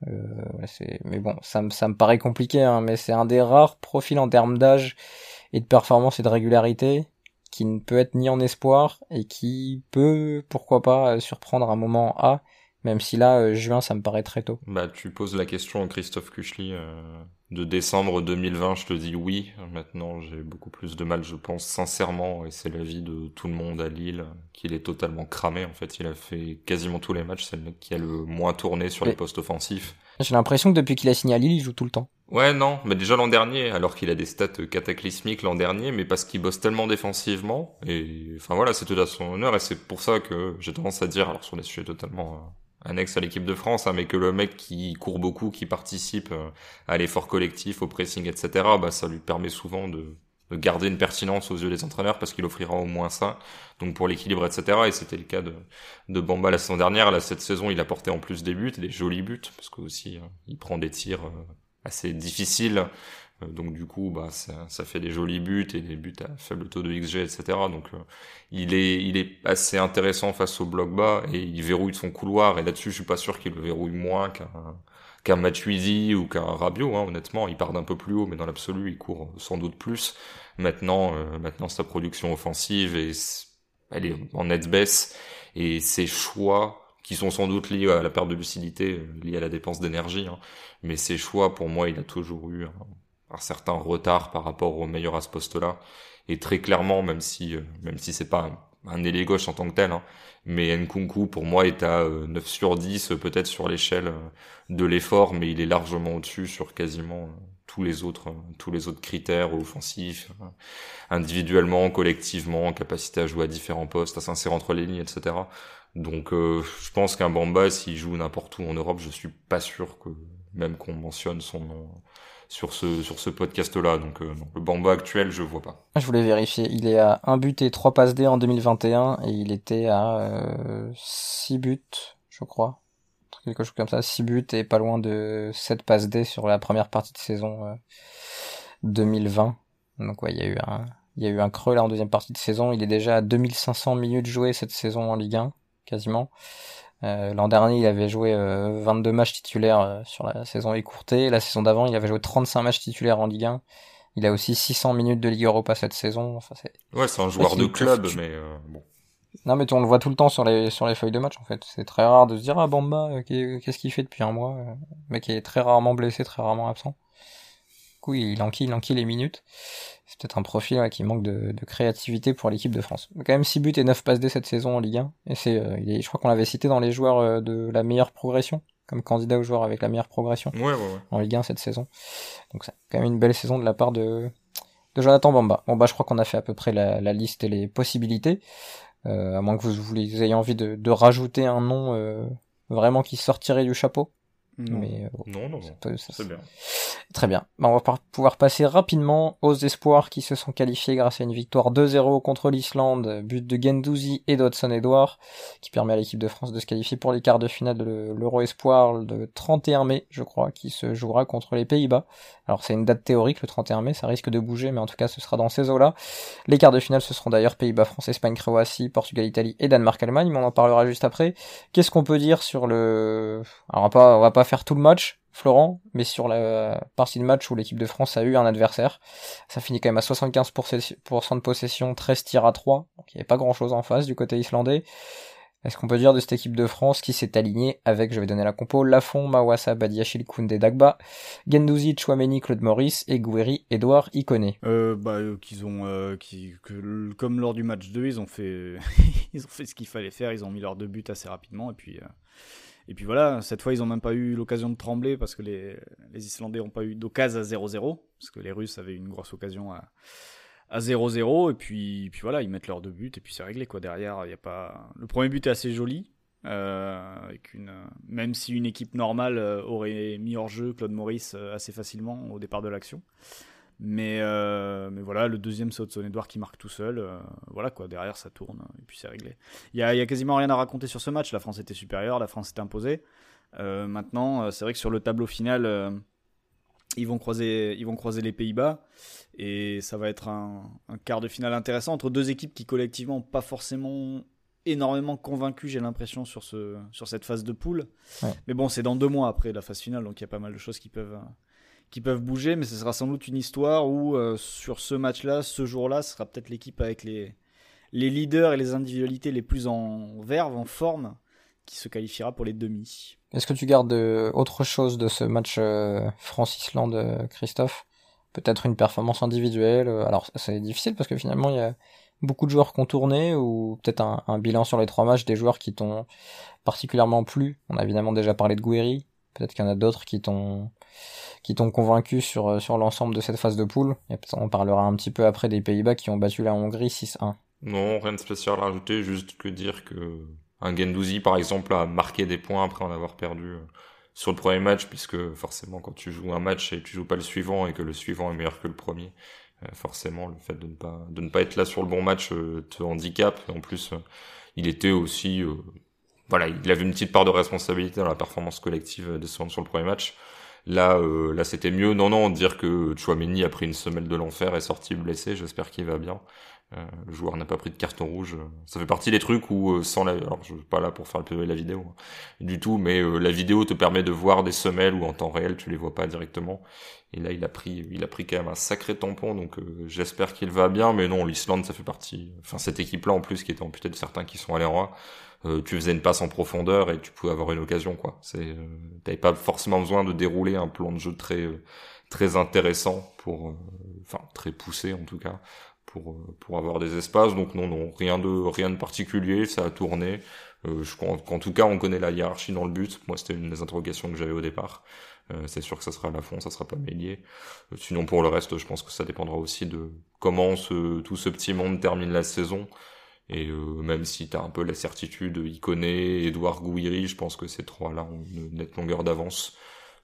Mais bon, ça me paraît compliqué, hein, mais c'est un des rares profils en termes d'âge et de performance et de régularité qui ne peut être ni en espoir et qui peut, pourquoi pas, surprendre un moment A, même si là, juin, ça me paraît très tôt. Bah, tu poses la question à Christophe Kuchli de décembre 2020, je te dis oui. Maintenant, j'ai beaucoup plus de mal, je pense, sincèrement, et c'est l'avis de tout le monde à Lille, qu'il est totalement cramé. En fait, il a fait quasiment tous les matchs, c'est le mec qui a le moins tourné sur les postes offensifs. J'ai l'impression que depuis qu'il a signé à Lille, il joue tout le temps. Ouais, non, mais déjà l'an dernier, alors qu'il a des stats cataclysmiques l'an dernier, mais parce qu'il bosse tellement défensivement, et enfin voilà, c'est tout à son honneur, et c'est pour ça que j'ai tendance à dire, alors sur des sujets totalement annexes à l'équipe de France, hein, mais que le mec qui court beaucoup, qui participe à l'effort collectif, au pressing, etc., bah ça lui permet souvent de garder une pertinence aux yeux des entraîneurs, parce qu'il offrira au moins ça, donc pour l'équilibre, etc., et c'était le cas de Bamba la saison dernière. Là, cette saison, il a porté en plus des buts, des jolis buts, parce que aussi, il prend des tirs assez difficiles, donc du coup bah ça fait des jolis buts et des buts à faible taux de XG, etc. Donc il est assez intéressant face au bloc bas et il verrouille son couloir, et là-dessus je suis pas sûr qu'il le verrouille moins qu'un Matuidi ou qu'un Rabiot, hein, honnêtement. Il part d'un peu plus haut, mais dans l'absolu il court sans doute plus. Maintenant sa production offensive elle est en nette baisse, et ses choix qui sont sans doute liés à la perte de lucidité, liés à la dépense d'énergie, hein. Mais ses choix, pour moi, il a toujours eu un certain retard par rapport au meilleur à ce poste-là. Et très clairement, même si c'est pas un ailier gauche en tant que tel, hein, mais Nkunku, pour moi, est à 9 sur 10, peut-être sur l'échelle de l'effort, mais il est largement au-dessus sur quasiment tous les autres critères offensifs, individuellement, collectivement, capacité à jouer à différents postes, à s'insérer entre les lignes, etc. Donc je pense qu'un Bamba, s'il joue n'importe où en Europe, je suis pas sûr que même qu'on mentionne son nom sur ce podcast-là. Donc le Bamba actuel, je vois pas. Je voulais vérifier, il est à 1 but et 3 passes D en 2021 et il était à 6 buts, je crois. Quelque chose comme ça, 6 buts et pas loin de 7 passes D sur la première partie de saison 2020. Donc ouais, il y a eu un creux là en deuxième partie de saison. Il est déjà à 2500 minutes jouées cette saison en Ligue 1, quasiment. L'an dernier, il avait joué 22 matchs titulaires sur la saison écourtée. La saison d'avant, il avait joué 35 matchs titulaires en Ligue 1. Il a aussi 600 minutes de Ligue Europa cette saison. Enfin, c'est un joueur de club, mais bon. Non, mais on le voit tout le temps sur les feuilles de match, en fait. C'est très rare de se dire, ah, Bamba, qu'est-ce qu'il fait depuis un mois? Le mec est très rarement blessé, très rarement absent. Du coup, il enquille les minutes. C'est peut-être un profil qui manque de créativité pour l'équipe de France. Mais quand même 6 buts et 9 passes D cette saison en Ligue 1. Et je crois qu'on l'avait cité dans les joueurs de la meilleure progression, comme candidat aux joueurs avec la meilleure progression en Ligue 1 cette saison. Donc c'est quand même une belle saison de la part de Jonathan Bamba. Bon bah je crois qu'on a fait à peu près la liste et les possibilités. À moins que vous ayez envie de rajouter un nom vraiment qui sortirait du chapeau. Non. Mais, non, c'est bien. Très bien. On va pouvoir passer rapidement aux espoirs qui se sont qualifiés grâce à une victoire 2-0 contre l'Islande, but de Guendouzi et d'Hudson-Edouard, qui permet à l'équipe de France de se qualifier pour les quarts de finale de l'Euro Espoir le 31 mai, je crois, qui se jouera contre les Pays-Bas. Alors c'est une date théorique, le 31 mai, ça risque de bouger, mais en tout cas ce sera dans ces eaux-là. Les quarts de finale, ce seront d'ailleurs Pays-Bas, France, Espagne, Croatie, Portugal, Italie et Danemark-Allemagne, mais on en parlera juste après. Qu'est-ce qu'on peut dire sur le... Alors on va pas faire tout le match, Florent, mais sur la partie de match où l'équipe de France a eu un adversaire, ça finit quand même à 75% de possession, 13 tirs à 3, donc il n'y avait pas grand chose en face du côté islandais. Est-ce qu'on peut dire de cette équipe de France qui s'est alignée avec, je vais donner la compo, Lafont, Mawassa, Badiachil, Koundé, Dagba, Guendouzi, Tchouaméni, Claude Maurice et Gouiri, Edouard, Ikoné. Comme lors du match 2, ils ont fait ils ont fait ce qu'il fallait faire, ils ont mis leurs 2 buts assez rapidement et puis voilà, cette fois ils ont même pas eu l'occasion de trembler parce que les Islandais ont pas eu d'occasion à 0-0 parce que les Russes avaient une grosse occasion à 0-0 et puis voilà, ils mettent leurs 2 buts et puis c'est réglé quoi. Derrière, il y a pas, le premier but est assez joli avec même si une équipe normale aurait mis hors jeu Claude Maurice assez facilement au départ de l'action. Mais voilà, le deuxième c'est Hudson-Edouard qui marque tout seul. Voilà quoi, derrière ça tourne et puis c'est réglé. Il y a quasiment rien à raconter sur ce match. La France était supérieure, la France était imposée. Maintenant, c'est vrai que sur le tableau final, ils vont croiser les Pays-Bas et ça va être un quart de finale intéressant entre 2 équipes qui collectivement pas forcément énormément convaincues, j'ai l'impression, sur cette phase de poule. Ouais. Mais bon, c'est dans 2 mois après la phase finale, donc il y a pas mal de choses qui peuvent bouger, mais ce sera sans doute une histoire où sur ce match-là, ce jour-là, ce sera peut-être l'équipe avec les leaders et les individualités les plus en verve, en forme, qui se qualifiera pour les demi. Est-ce que tu gardes autre chose de ce match France-Islande, Christophe ? Peut-être une performance individuelle. Alors c'est difficile parce que finalement il y a beaucoup de joueurs qui ont tourné, ou peut-être un bilan sur les 3 matchs des joueurs qui t'ont particulièrement plu. On a évidemment déjà parlé de Gouiri. Peut-être qu'il y en a d'autres qui t'ont convaincu sur l'ensemble de cette phase de poule. Et on parlera un petit peu après des Pays-Bas qui ont battu la Hongrie 6-1. Non, rien de spécial à rajouter, juste que dire que un Guendouzi, par exemple, a marqué des points après en avoir perdu sur le premier match, puisque forcément, quand tu joues un match et tu joues pas le suivant et que le suivant est meilleur que le premier, forcément, le fait de ne pas être là sur le bon match te handicape. Et en plus, il était aussi... voilà, il avait une petite part de responsabilité dans la performance collective des Swans sur le premier match. Là, c'était mieux. Non, dire que Tchouaméni a pris une semelle de l'enfer et est sorti blessé. J'espère qu'il va bien. Le joueur n'a pas pris de carton rouge. Ça fait partie des trucs où alors je suis pas là pour faire le PV de la vidéo du tout, mais la vidéo te permet de voir des semelles où en temps réel tu les vois pas directement. Et là, il a pris quand même un sacré tampon, donc j'espère qu'il va bien. Mais non, l'Islande, ça fait partie. Enfin, cette équipe-là en plus qui était amputée de certains qui sont allés en roi. Tu faisais une passe en profondeur et tu pouvais avoir une occasion, quoi. T'avais pas forcément besoin de dérouler un plan de jeu très intéressant très poussé en tout cas pour avoir des espaces. Donc non, rien de particulier, ça a tourné. Je crois qu'en tout cas on connaît la hiérarchie dans le but. Moi c'était une des interrogations que j'avais au départ. C'est sûr que ça sera Lafont, ça sera pas Meslier. Sinon pour le reste, je pense que ça dépendra aussi de comment tout ce petit monde termine la saison. Et même si t'as un peu la certitude, Ikoné, Edouard, Gouiri, je pense que ces 3-là ont une nette longueur d'avance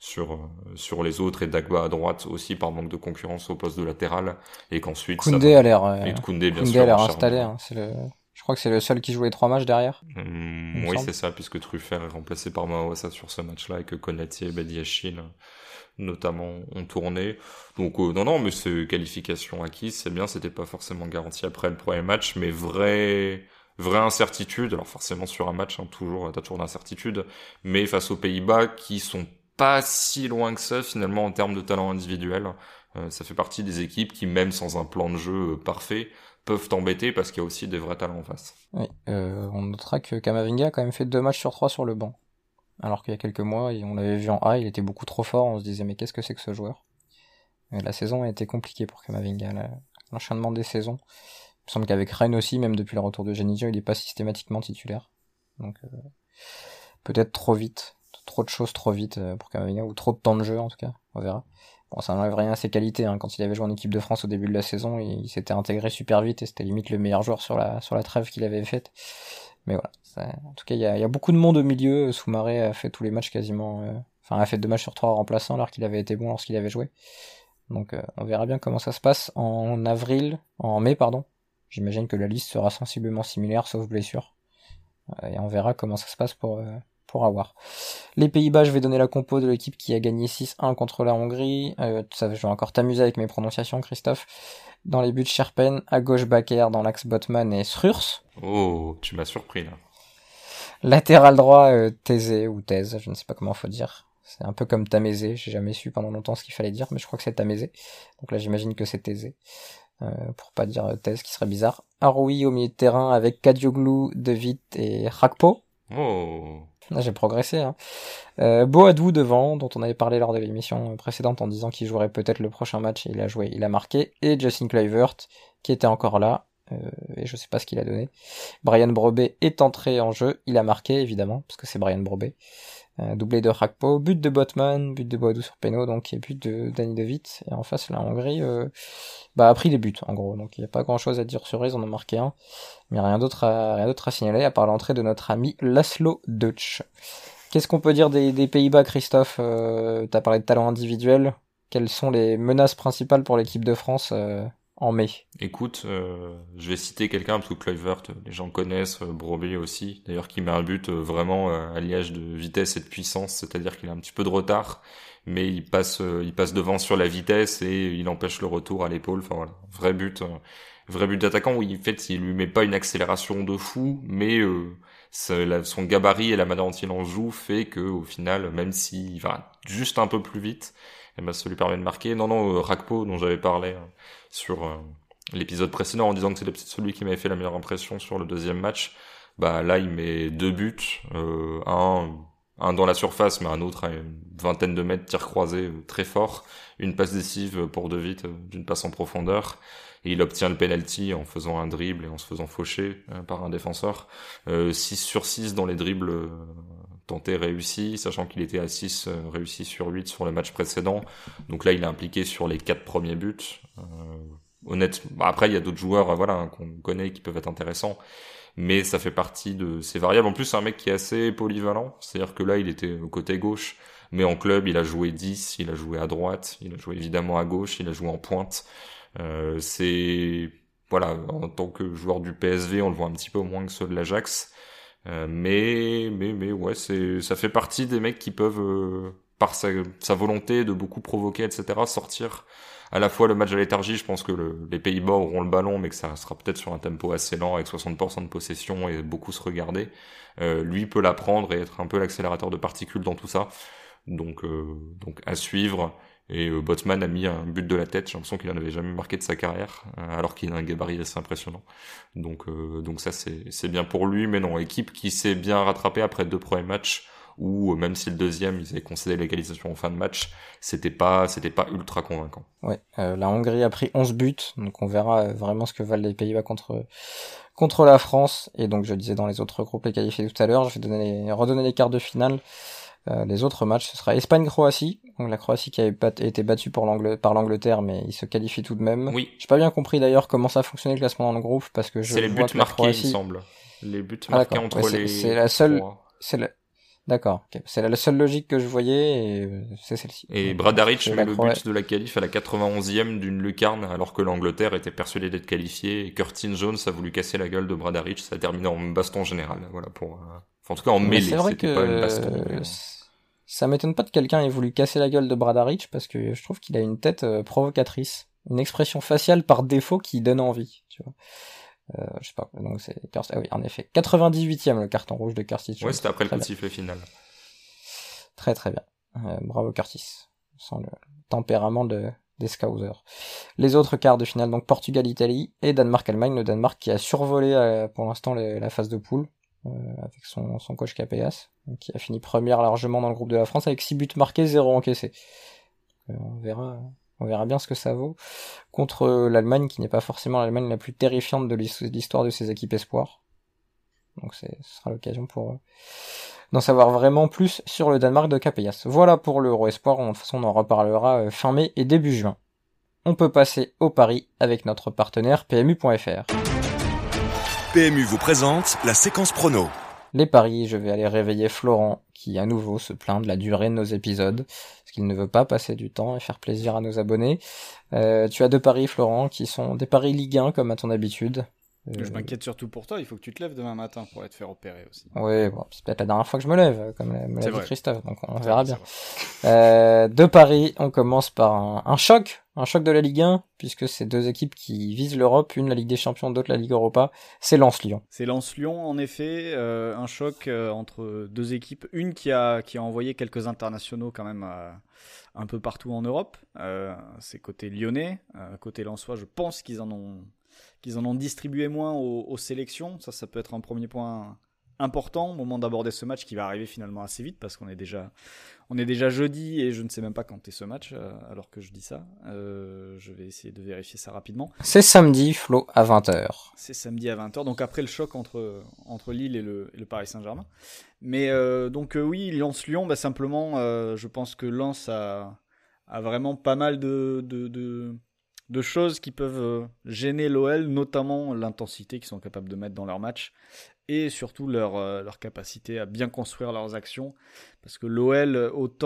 sur les autres, et Dagba à droite aussi par manque de concurrence au poste de latéral, et qu'ensuite Koundé a l'air Koundé, bien Koundé sûr, a l'air installé, hein. Je crois que c'est le seul qui joue les 3 matchs derrière. Oui, c'est ça, puisque Truffert est remplacé par Mawassa sur ce match-là, et que Konaté et Badiachil notamment ont tourné. Donc non, mais c'est qualification acquise, c'est bien, c'était pas forcément garanti après le premier match, mais vraie incertitude. Alors forcément sur un match, t'as toujours d'incertitude, mais face aux Pays-Bas qui sont pas si loin que ça finalement en termes de talent individuel. Ça fait partie des équipes qui, même sans un plan de jeu parfait, peuvent t'embêter parce qu'il y a aussi des vrais talents en face. Oui, on notera que Camavinga a quand même fait 2 matchs sur 3 sur le banc. Alors qu'il y a quelques mois, on l'avait vu en A, il était beaucoup trop fort, on se disait mais qu'est-ce que c'est que ce joueur ? Et la saison a été compliquée pour Camavinga, l'enchaînement des saisons. Il me semble qu'avec Rennes aussi, même depuis le retour de Genesio, il n'est pas systématiquement titulaire. Donc peut-être trop vite, trop de choses trop vite pour Camavinga, ou trop de temps de jeu en tout cas, on verra. Bon, ça n'enlève rien à ses qualités, hein. Quand il avait joué en équipe de France au début de la saison, il s'était intégré super vite et c'était limite le meilleur joueur sur la trêve qu'il avait faite. Mais voilà, en tout cas il y a beaucoup de monde au milieu. Soumaré a fait tous les matchs quasiment, a fait 2 matchs sur 3 remplaçants alors qu'il avait été bon lorsqu'il avait joué. Donc on verra bien comment ça se passe en mai. J'imagine que la liste sera sensiblement similaire sauf blessure. Et on verra comment ça se passe pour avoir. Les Pays-Bas, je vais donner la compo de l'équipe qui a gagné 6-1 contre la Hongrie. Je vais encore t'amuser avec mes prononciations, Christophe. Dans les buts, Scherpen, à gauche Bakker, dans l'axe Botman et Srurs. Oh, tu m'as surpris là. Latéral droit, Thésée ou Thèse, je ne sais pas comment faut dire. C'est un peu comme Tamézé, j'ai jamais su pendant longtemps ce qu'il fallait dire, mais je crois que c'est Tamézé. Donc là j'imagine que c'est Thésée. pour pas dire Thèse, qui serait bizarre. Haroui au milieu de terrain avec Kadioglu, De Witt et Rakpo. Oh. Là, j'ai progressé, hein. Boadou devant, dont on avait parlé lors de l'émission précédente en disant qu'il jouerait peut-être le prochain match, et il a joué, il a marqué. Et Justin Kluivert, qui était encore là, et je sais pas ce qu'il a donné. Brian Brobé est entré en jeu, il a marqué évidemment, parce que c'est Brian Brobé. Doublé de Rakpo, but de Botman, but de Boadou sur Péno, donc et but de Dani De Witt. Et en face, la Hongrie a pris les buts en gros, donc il n'y a pas grand chose à dire sur eux, ils en ont marqué un, mais rien d'autre à signaler à part l'entrée de notre ami Laszlo Deutsch. Qu'est-ce qu'on peut dire des Pays-Bas, Christophe? T'as parlé de talent individuel. Quelles sont les menaces principales pour l'équipe de France en mai? Écoute, je vais citer quelqu'un parce que Kluivert, les gens connaissent, Brobé aussi, d'ailleurs qui met un but vraiment à liage de vitesse et de puissance, c'est-à-dire qu'il a un petit peu de retard, mais il passe devant sur la vitesse et il empêche le retour à l'épaule. Enfin voilà, vrai but d'attaquant où il lui met pas une accélération de fou, mais son gabarit et la manière dont il en joue fait que au final, même s'il va juste un peu plus vite, et ben ça lui permet de marquer. Non, Rakpo dont j'avais parlé sur l'épisode précédent en disant que c'était peut-être celui qui m'avait fait la meilleure impression sur le deuxième match. Bah là il met 2 buts, un dans la surface mais un autre à une vingtaine de mètres, tir croisé très fort, une passe décisive pour De Witt d'une passe en profondeur. Et il obtient le penalty en faisant un dribble et en se faisant faucher par un défenseur. 6 sur 6 dans les dribbles tentés réussis, sachant qu'il était à 6 réussis sur 8 sur le match précédent. Donc là, il est impliqué sur les 4 premiers buts. Après, il y a d'autres joueurs qu'on connaît qui peuvent être intéressants. Mais ça fait partie de ces variables. En plus, c'est un mec qui est assez polyvalent. C'est-à-dire que là, il était au côté gauche. Mais en club, il a joué 10, il a joué à droite, il a joué évidemment à gauche, il a joué en pointe. En tant que joueur du PSV, on le voit un petit peu moins que ceux de l'Ajax, mais ouais, ça fait partie des mecs qui peuvent par sa volonté de beaucoup provoquer, etc., sortir à la fois le match à léthargie. Je pense que les Pays-Bas auront le ballon, mais que ça sera peut-être sur un tempo assez lent avec 60% de possession et beaucoup se regarder. Lui peut la prendre et être un peu l'accélérateur de particules dans tout ça. Donc à suivre. Et Botman a mis un but de la tête, j'ai l'impression qu'il en avait jamais marqué de sa carrière, alors qu'il a un gabarit assez impressionnant. Donc ça c'est bien pour lui, mais non, équipe qui s'est bien rattrapée après 2 premiers matchs, où même si le deuxième ils avaient concédé l'égalisation en fin de match, c'était pas ultra convaincant. Ouais, la Hongrie a pris 11 buts, donc on verra vraiment ce que valent les Pays-Bas contre la France. Et donc je disais dans les autres groupes les qualifiés tout à l'heure, je vais redonner les quarts de finale. Les autres matchs, ce sera Espagne-Croatie. Donc la Croatie qui avait été battue par l'Angleterre, mais il se qualifie tout de même. Oui. J'ai pas bien compris d'ailleurs comment ça fonctionnait le classement dans le groupe, parce que c'est les buts marqués, il me semble. Les buts marqués entre les. C'est la seule. D'accord. Okay. C'est la seule logique que je voyais, et c'est celle-ci. Et Bradaric met le but de la qualif à la 91e d'une lucarne, alors que l'Angleterre était persuadée d'être qualifiée, et Curtin Jones a voulu casser la gueule de Bradaric. Ça a terminé en baston général. Voilà pour. En tout cas en mêlée. C'est vrai c'était que pas une baston. Ça m'étonne pas que quelqu'un ait voulu casser la gueule de Bradaric, parce que je trouve qu'il a une tête provocatrice, une expression faciale par défaut qui donne envie, tu vois. Je sais pas, donc c'est oui, en effet. 98e le carton rouge de Curtis Jones. Ouais, c'était après le coup de sifflet final. Très très bien. Bravo Curtis. Sans le tempérament des Scousers. Les autres quarts de finale, donc Portugal-Italie et Danemark-Allemagne. Le Danemark qui a survolé pour l'instant la phase de poule. Avec son coach Capellas, qui a fini première largement dans le groupe de la France avec 6 buts marqués, 0 encaissés. On verra bien ce que ça vaut contre l'Allemagne, qui n'est pas forcément l'Allemagne la plus terrifiante de l'histoire de ses équipes espoirs. Donc ce sera l'occasion pour d'en savoir vraiment plus sur le Danemark de Capellas. Voilà pour l'Euro Espoir. De toute façon, on en reparlera fin mai et début juin. On peut passer au pari avec notre partenaire PMU.fr. PMU vous présente la séquence prono. Les paris, je vais aller réveiller Florent, qui à nouveau se plaint de la durée de nos épisodes, parce qu'il ne veut pas passer du temps et faire plaisir à nos abonnés. Tu as 2 paris, Florent, qui sont des paris Ligue 1, comme à ton habitude. Je m'inquiète surtout pour toi, il faut que tu te lèves demain matin pour aller te faire opérer aussi. Ouais, bon, c'est peut-être la dernière fois que je me lève, comme me l'a dit vrai. Christophe, donc on verra bien. De Paris, on commence par un choc de la Ligue 1, puisque c'est deux équipes qui visent l'Europe, une la Ligue des Champions, d'autre la Ligue Europa, c'est Lens-Lyon. C'est Lens-Lyon, en effet, un choc entre deux équipes, une qui a envoyé quelques internationaux quand même un peu partout en Europe, c'est côté lyonnais, côté lensois, je pense qu'ils en ont distribué moins aux sélections, ça peut être un premier point important au moment d'aborder ce match qui va arriver finalement assez vite parce qu'on est déjà jeudi et je ne sais même pas quand est ce match alors que je dis ça. Je vais essayer de vérifier ça rapidement. C'est samedi, Flo, à 20h. C'est samedi à 20h, donc après le choc entre Lille et le Paris Saint-Germain. Mais oui, Lens-Lyon, simplement, je pense que Lens a vraiment pas mal de choses qui peuvent gêner l'OL, notamment l'intensité qu'ils sont capables de mettre dans leur match et surtout leur capacité à bien construire leurs actions. Parce que l'OL,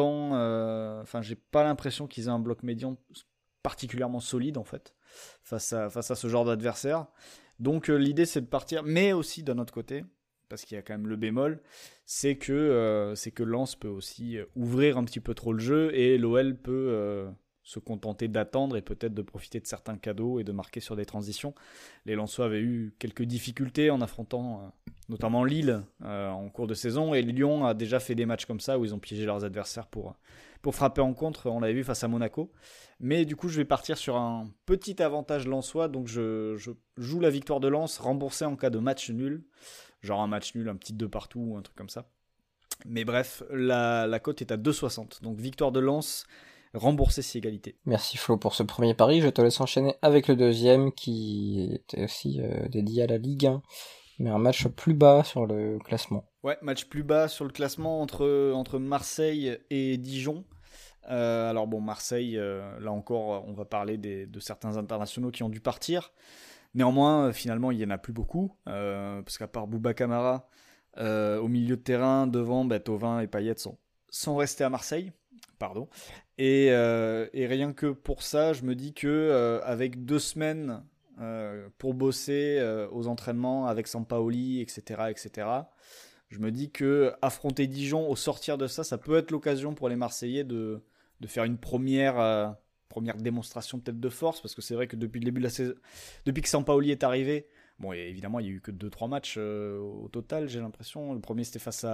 j'ai pas l'impression qu'ils aient un bloc médian particulièrement solide en fait face à ce genre d'adversaire. Donc l'idée c'est de partir, mais aussi d'un autre côté, parce qu'il y a quand même le bémol, c'est que Lens peut aussi ouvrir un petit peu trop le jeu et l'OL peut se contenter d'attendre et peut-être de profiter de certains cadeaux et de marquer sur des transitions. Les Lensois avaient eu quelques difficultés en affrontant notamment Lille en cours de saison, et Lyon a déjà fait des matchs comme ça où ils ont piégé leurs adversaires pour frapper en contre, on l'avait vu face à Monaco. Mais du coup je vais partir sur un petit avantage lensois, donc je joue la victoire de Lens, remboursée en cas de match nul, genre un match nul, un petit 2 partout ou un truc comme ça. Mais bref, la cote est à 2,60, donc victoire de Lens, rembourser si égalité. Merci Flo pour ce premier pari, je te laisse enchaîner avec le deuxième qui était aussi dédié à la Ligue 1, mais un match plus bas sur le classement. Ouais, match plus bas sur le classement entre Marseille et Dijon. Alors bon, Marseille, là encore, on va parler de certains internationaux qui ont dû partir. Néanmoins, finalement, il n'y en a plus beaucoup, parce qu'à part Bouba Camara, au milieu de terrain, devant, Thauvin et Payet sont restés à Marseille. Pardon. Et rien que pour ça, je me dis que avec 2 semaines pour bosser aux entraînements avec Sampaoli, etc., je me dis que affronter Dijon au sortir de ça, ça peut être l'occasion pour les Marseillais de faire une première démonstration peut-être de force, parce que c'est vrai que depuis le début de la saison, depuis que Sampaoli est arrivé, bon, et évidemment il n'y a eu que 2-3 matchs au total, j'ai l'impression. Le premier c'était face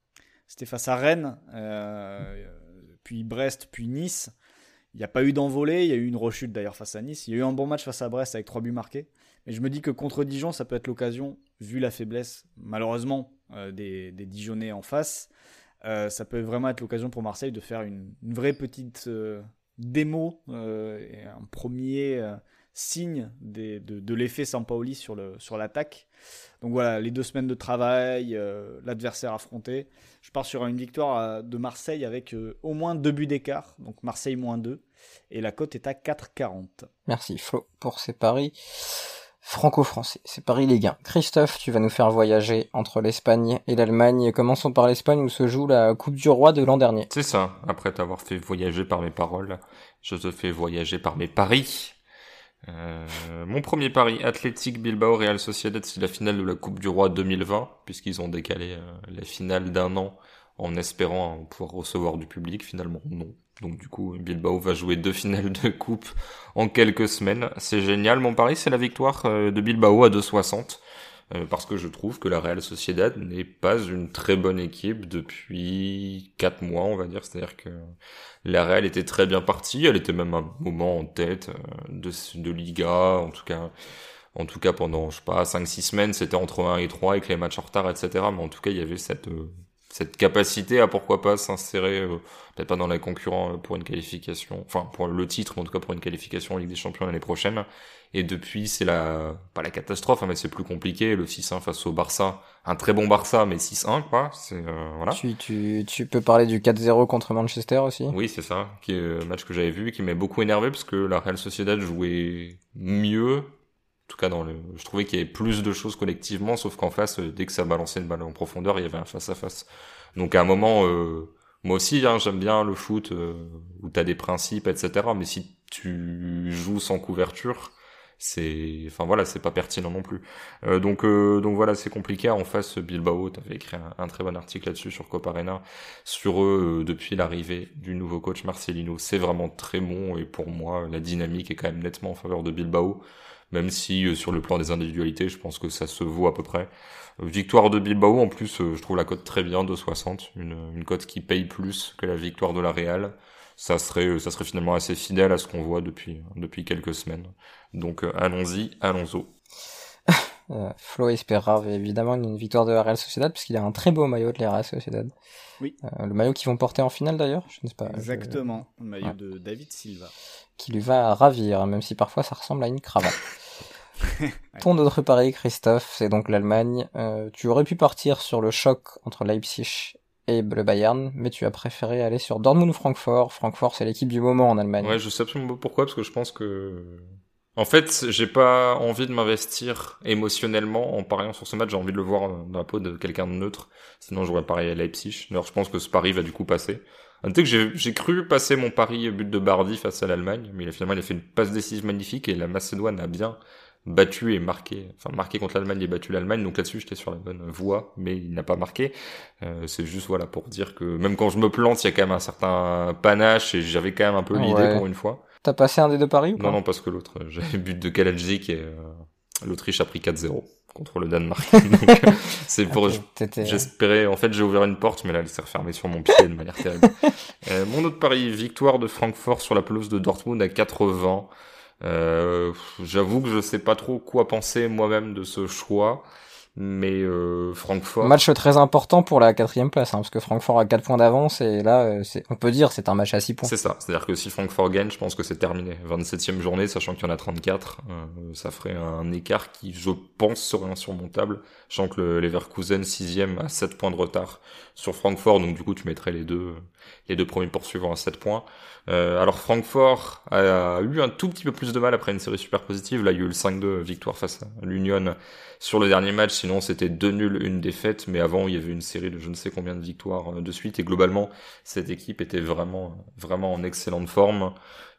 à Rennes, puis Brest, puis Nice. Il n'y a pas eu d'envolée, il y a eu une rechute d'ailleurs face à Nice. Il y a eu un bon match face à Brest avec 3 buts marqués. Mais je me dis que contre Dijon, ça peut être l'occasion, vu la faiblesse, malheureusement, des Dijonnais en face. Ça peut vraiment être l'occasion pour Marseille de faire une vraie petite démo et un premier signe de l'effet Sampaoli sur l'attaque. Donc voilà, les 2 semaines de travail, l'adversaire affronté. Je pars sur une victoire de Marseille avec au moins 2 buts d'écart, donc Marseille -2, et la cote est à 4,40. Merci Flo pour ces paris franco-français, ces paris Ligue 1. Christophe, tu vas nous faire voyager entre l'Espagne et l'Allemagne. Commençons par l'Espagne où se joue la Coupe du Roi de l'an dernier. C'est ça, après t'avoir fait voyager par mes paroles, je te fais voyager par mes paris. Mon premier pari, Athletic Bilbao Real Sociedad, c'est la finale de la Coupe du Roi 2020, puisqu'ils ont décalé la finale d'1 an en espérant pouvoir recevoir du public. Finalement non, donc du coup Bilbao va jouer 2 finales de coupe en quelques semaines. C'est génial. Mon pari, c'est la victoire de Bilbao à 2,60, parce que je trouve que la Real Sociedad n'est pas une très bonne équipe depuis 4 mois, on va dire. C'est-à-dire que la Real était très bien partie, elle était même à un moment en tête de Liga, en tout cas pendant, je sais pas, 5-6 semaines, c'était entre 1 et 3 avec les matchs en retard, etc. Mais en tout cas, il y avait cette capacité à pourquoi pas s'insérer, peut-être pas dans les concurrents pour une qualification, enfin pour le titre, mais en tout cas pour une qualification en Ligue des Champions l'année prochaine. Et depuis, c'est pas la catastrophe, mais c'est plus compliqué. Le 6-1 face au Barça, un très bon Barça, mais 6-1, quoi. C'est voilà. Tu peux parler du 4-0 contre Manchester aussi. Oui, c'est ça, qui est le match que j'avais vu, qui m'a beaucoup énervé parce que la Real Sociedad jouait mieux. En tout cas, je trouvais qu'il y avait plus de choses collectivement, sauf qu'en face, dès que ça balançait une balle en profondeur, il y avait un face-à-face. Donc à un moment, moi aussi, j'aime bien le foot où t'as des principes, etc. Mais si tu joues sans couverture, c'est pas pertinent non plus. Donc voilà, c'est compliqué. En face, Bilbao, t'avais écrit un très bon article là-dessus sur Copa Arena, sur eux, depuis l'arrivée du nouveau coach Marcelino. C'est vraiment très bon, et pour moi, la dynamique est quand même nettement en faveur de Bilbao, même si sur le plan des individualités, je pense que ça se vaut à peu près. Victoire de Bilbao, en plus, je trouve la cote très bien, 2,60, une cote qui paye plus que la victoire de la Real. Ça serait finalement assez fidèle à ce qu'on voit depuis quelques semaines. Donc allons-y. Flo espérera évidemment une victoire de la Real Sociedad, puisqu'il a un très beau maillot de la Real Sociedad. Oui. Le maillot qu'ils vont porter en finale d'ailleurs, je ne sais pas. Exactement, le maillot de David Silva. Qui lui va ravir, même si parfois ça ressemble à une cravate. Ton autre pari, Christophe, c'est donc l'Allemagne. Tu aurais pu partir sur le choc entre Leipzig et le Bayern, mais tu as préféré aller sur Dortmund-Francfort. Francfort, c'est l'équipe du moment en Allemagne. Ouais, je sais absolument pas pourquoi, parce que je pense que... En fait, j'ai pas envie de m'investir émotionnellement en pariant sur ce match, j'ai envie de le voir dans la peau de quelqu'un de neutre, sinon j'aurais parié à Leipzig. D'ailleurs, je pense que ce pari va du coup passer. Noter que j'ai cru passer mon pari but de Bardi face à l'Allemagne, mais finalement il a fait une passe décisive magnifique, et la Macédoine a bien battu et marqué contre l'Allemagne et battu l'Allemagne, donc là-dessus j'étais sur la bonne voie, mais il n'a pas marqué. C'est juste voilà pour dire que même quand je me plante, il y a quand même un certain panache, et j'avais quand même un peu l'idée pour une fois. T'as passé un des deux paris ou pas? Non, parce que l'autre, j'avais but de Kalajic, et l'Autriche a pris 4-0 contre le Danemark. Donc, c'est pour, j'espérais, en fait, j'ai ouvert une porte, mais là, elle s'est refermée sur mon pied de manière terrible. Mon autre pari, victoire de Francfort sur la pelouse de Dortmund à 80. J'avoue que je sais pas trop quoi penser moi-même de ce choix, mais Francfort... Match très important pour la 4e place, parce que Francfort a 4 points d'avance, et là, on peut dire c'est un match à 6 points. C'est ça, c'est-à-dire que si Francfort gagne, je pense que c'est terminé. 27e journée, sachant qu'il y en a 34, ça ferait un écart qui, je pense, serait insurmontable, sachant que le Leverkusen 6e a 7 points de retard sur Francfort, donc du coup tu mettrais les deux premiers poursuivants à 7 points. Alors Francfort a eu un tout petit peu plus de mal après une série super positive. Là, il y a eu le 5-2 victoire face à l'Union sur le dernier match. Sinon, c'était 2 nuls, 1 défaite. Mais avant, il y avait une série de je ne sais combien de victoires de suite. Et globalement, cette équipe était vraiment en excellente forme.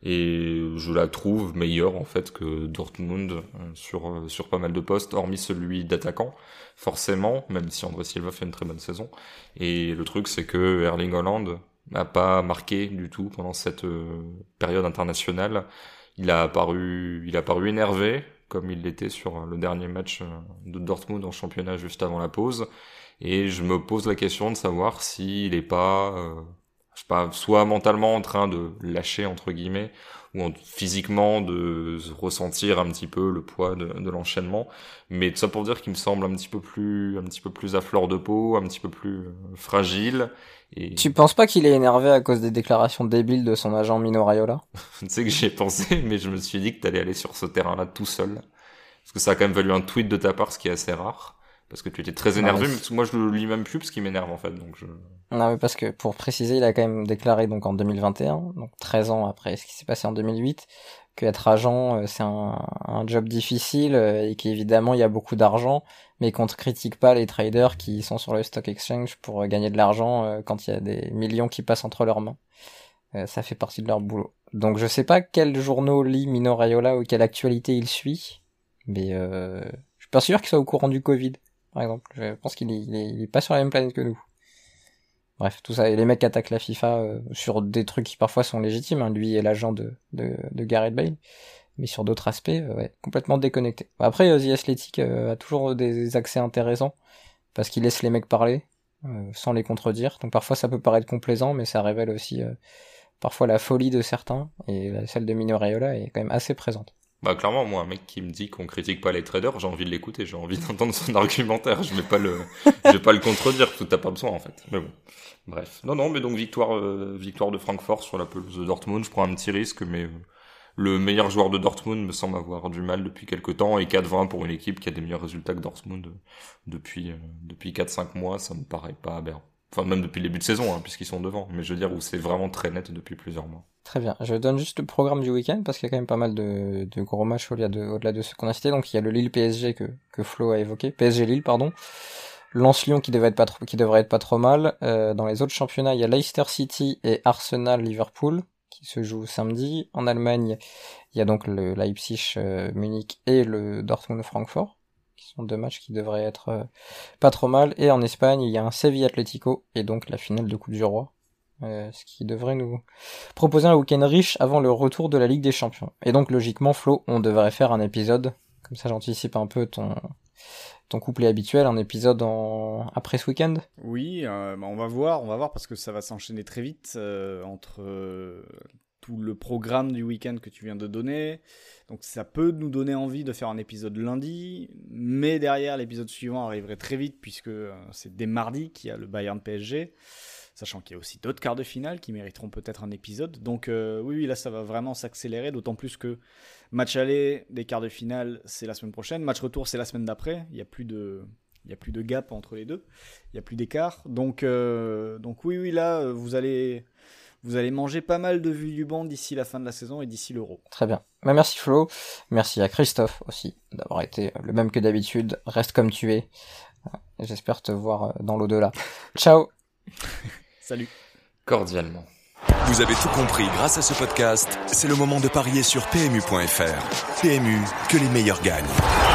Et je la trouve meilleure, en fait, que Dortmund sur pas mal de postes, hormis celui d'attaquant, forcément, même si André Silva fait une très bonne saison. Et le truc, c'est que Erling Haaland n'a pas marqué du tout pendant cette période internationale. Il a apparu énervé, comme il l'était sur le dernier match de Dortmund en championnat juste avant la pause. Et je me pose la question de savoir s'il est pas, je sais pas, soit mentalement en train de lâcher entre guillemets, ou physiquement de ressentir un petit peu le poids de l'enchaînement. Mais tout ça pour dire qu'il me semble un petit peu plus à fleur de peau, un petit peu plus fragile. Et... Tu penses pas qu'il est énervé à cause des déclarations débiles de son agent Mino Raiola? Tu sais que j'y ai pensé, mais je me suis dit que t'allais aller sur ce terrain-là tout seul. Parce que ça a quand même valu un tweet de ta part, ce qui est assez rare. Parce que tu étais très énervé, mais moi je le lis même plus parce qu'il m'énerve en fait. Non, mais parce que pour préciser, il a quand même déclaré donc en 2021, donc 13 ans après ce qui s'est passé en 2008, qu'être agent c'est un job difficile et qu'évidemment il y a beaucoup d'argent, mais qu'on ne critique pas les traders qui sont sur le stock exchange pour gagner de l'argent quand il y a des millions qui passent entre leurs mains. Ça fait partie de leur boulot. Donc je sais pas quel journaux lit Mino Raiola ou quelle actualité il suit, mais je suis pas sûr qu'il soit au courant du Covid. Par exemple, je pense qu'il est pas sur la même planète que nous. Bref, tout ça, et les mecs attaquent la FIFA sur des trucs qui parfois sont légitimes, hein. Lui est l'agent de Gareth Bale, mais sur d'autres aspects, ouais, complètement déconnecté. Après, The Athletic a toujours des accès intéressants, parce qu'il laisse les mecs parler, sans les contredire, donc parfois ça peut paraître complaisant, mais ça révèle aussi parfois la folie de certains, et celle de Mino Raiola est quand même assez présente. Bah clairement, moi, un mec qui me dit qu'on critique pas les traders, j'ai envie de l'écouter, j'ai envie d'entendre son argumentaire, je vais pas le contredire, parce que t'as pas besoin en fait. Mais bon, bref. Non, mais donc victoire de Francfort sur la pelouse de Dortmund, je prends un petit risque, mais le meilleur joueur de Dortmund me semble avoir du mal depuis quelques temps, et 4-20 pour une équipe qui a des meilleurs résultats que Dortmund depuis 4-5 mois, ça me paraît pas aberrant. Enfin, même depuis le début de saison, hein, puisqu'ils sont devant, mais je veux dire où c'est vraiment très net depuis plusieurs mois. Très bien. Je donne juste le programme du week-end parce qu'il y a quand même pas mal de gros matchs au-delà de ceux qu'on a cités. Donc il y a le Lille PSG que Flo a évoqué, PSG Lille pardon. Lens Lyon qui devrait être pas trop mal. Dans les autres championnats, il y a Leicester City et Arsenal Liverpool qui se joue samedi. En Allemagne, il y a donc le Leipzig Munich et le Dortmund Francfort, qui sont 2 matchs qui devraient être pas trop mal. Et en Espagne, il y a un Sevilla Atlético et donc la finale de Coupe du Roi, ce qui devrait nous proposer un week-end riche avant le retour de la Ligue des Champions. Et donc logiquement, Flo, on devrait faire un épisode, comme ça j'anticipe un peu ton couplet habituel, un épisode après ce week-end. Oui, on va voir parce que ça va s'enchaîner très vite entre tout le programme du week-end que tu viens de donner. Donc ça peut nous donner envie de faire un épisode lundi, mais derrière l'épisode suivant arriverait très vite puisque c'est dès mardi qu'il y a le Bayern PSG, sachant qu'il y a aussi d'autres quarts de finale qui mériteront peut-être un épisode. Donc oui, là ça va vraiment s'accélérer, d'autant plus que match aller des quarts de finale, c'est la semaine prochaine. Match retour, c'est la semaine d'après. Il y a plus de gap entre les deux. Il y a plus d'écart. Donc oui, là, vous allez manger pas mal de vues du banc d'ici la fin de la saison et d'ici l'Euro. Très bien. Merci Flo. Merci à Christophe aussi d'avoir été le même que d'habitude. Reste comme tu es. J'espère te voir dans l'au-delà. Ciao. Salut. Cordialement. Vous avez tout compris grâce à ce podcast. C'est le moment de parier sur PMU.fr. PMU, que les meilleurs gagnent.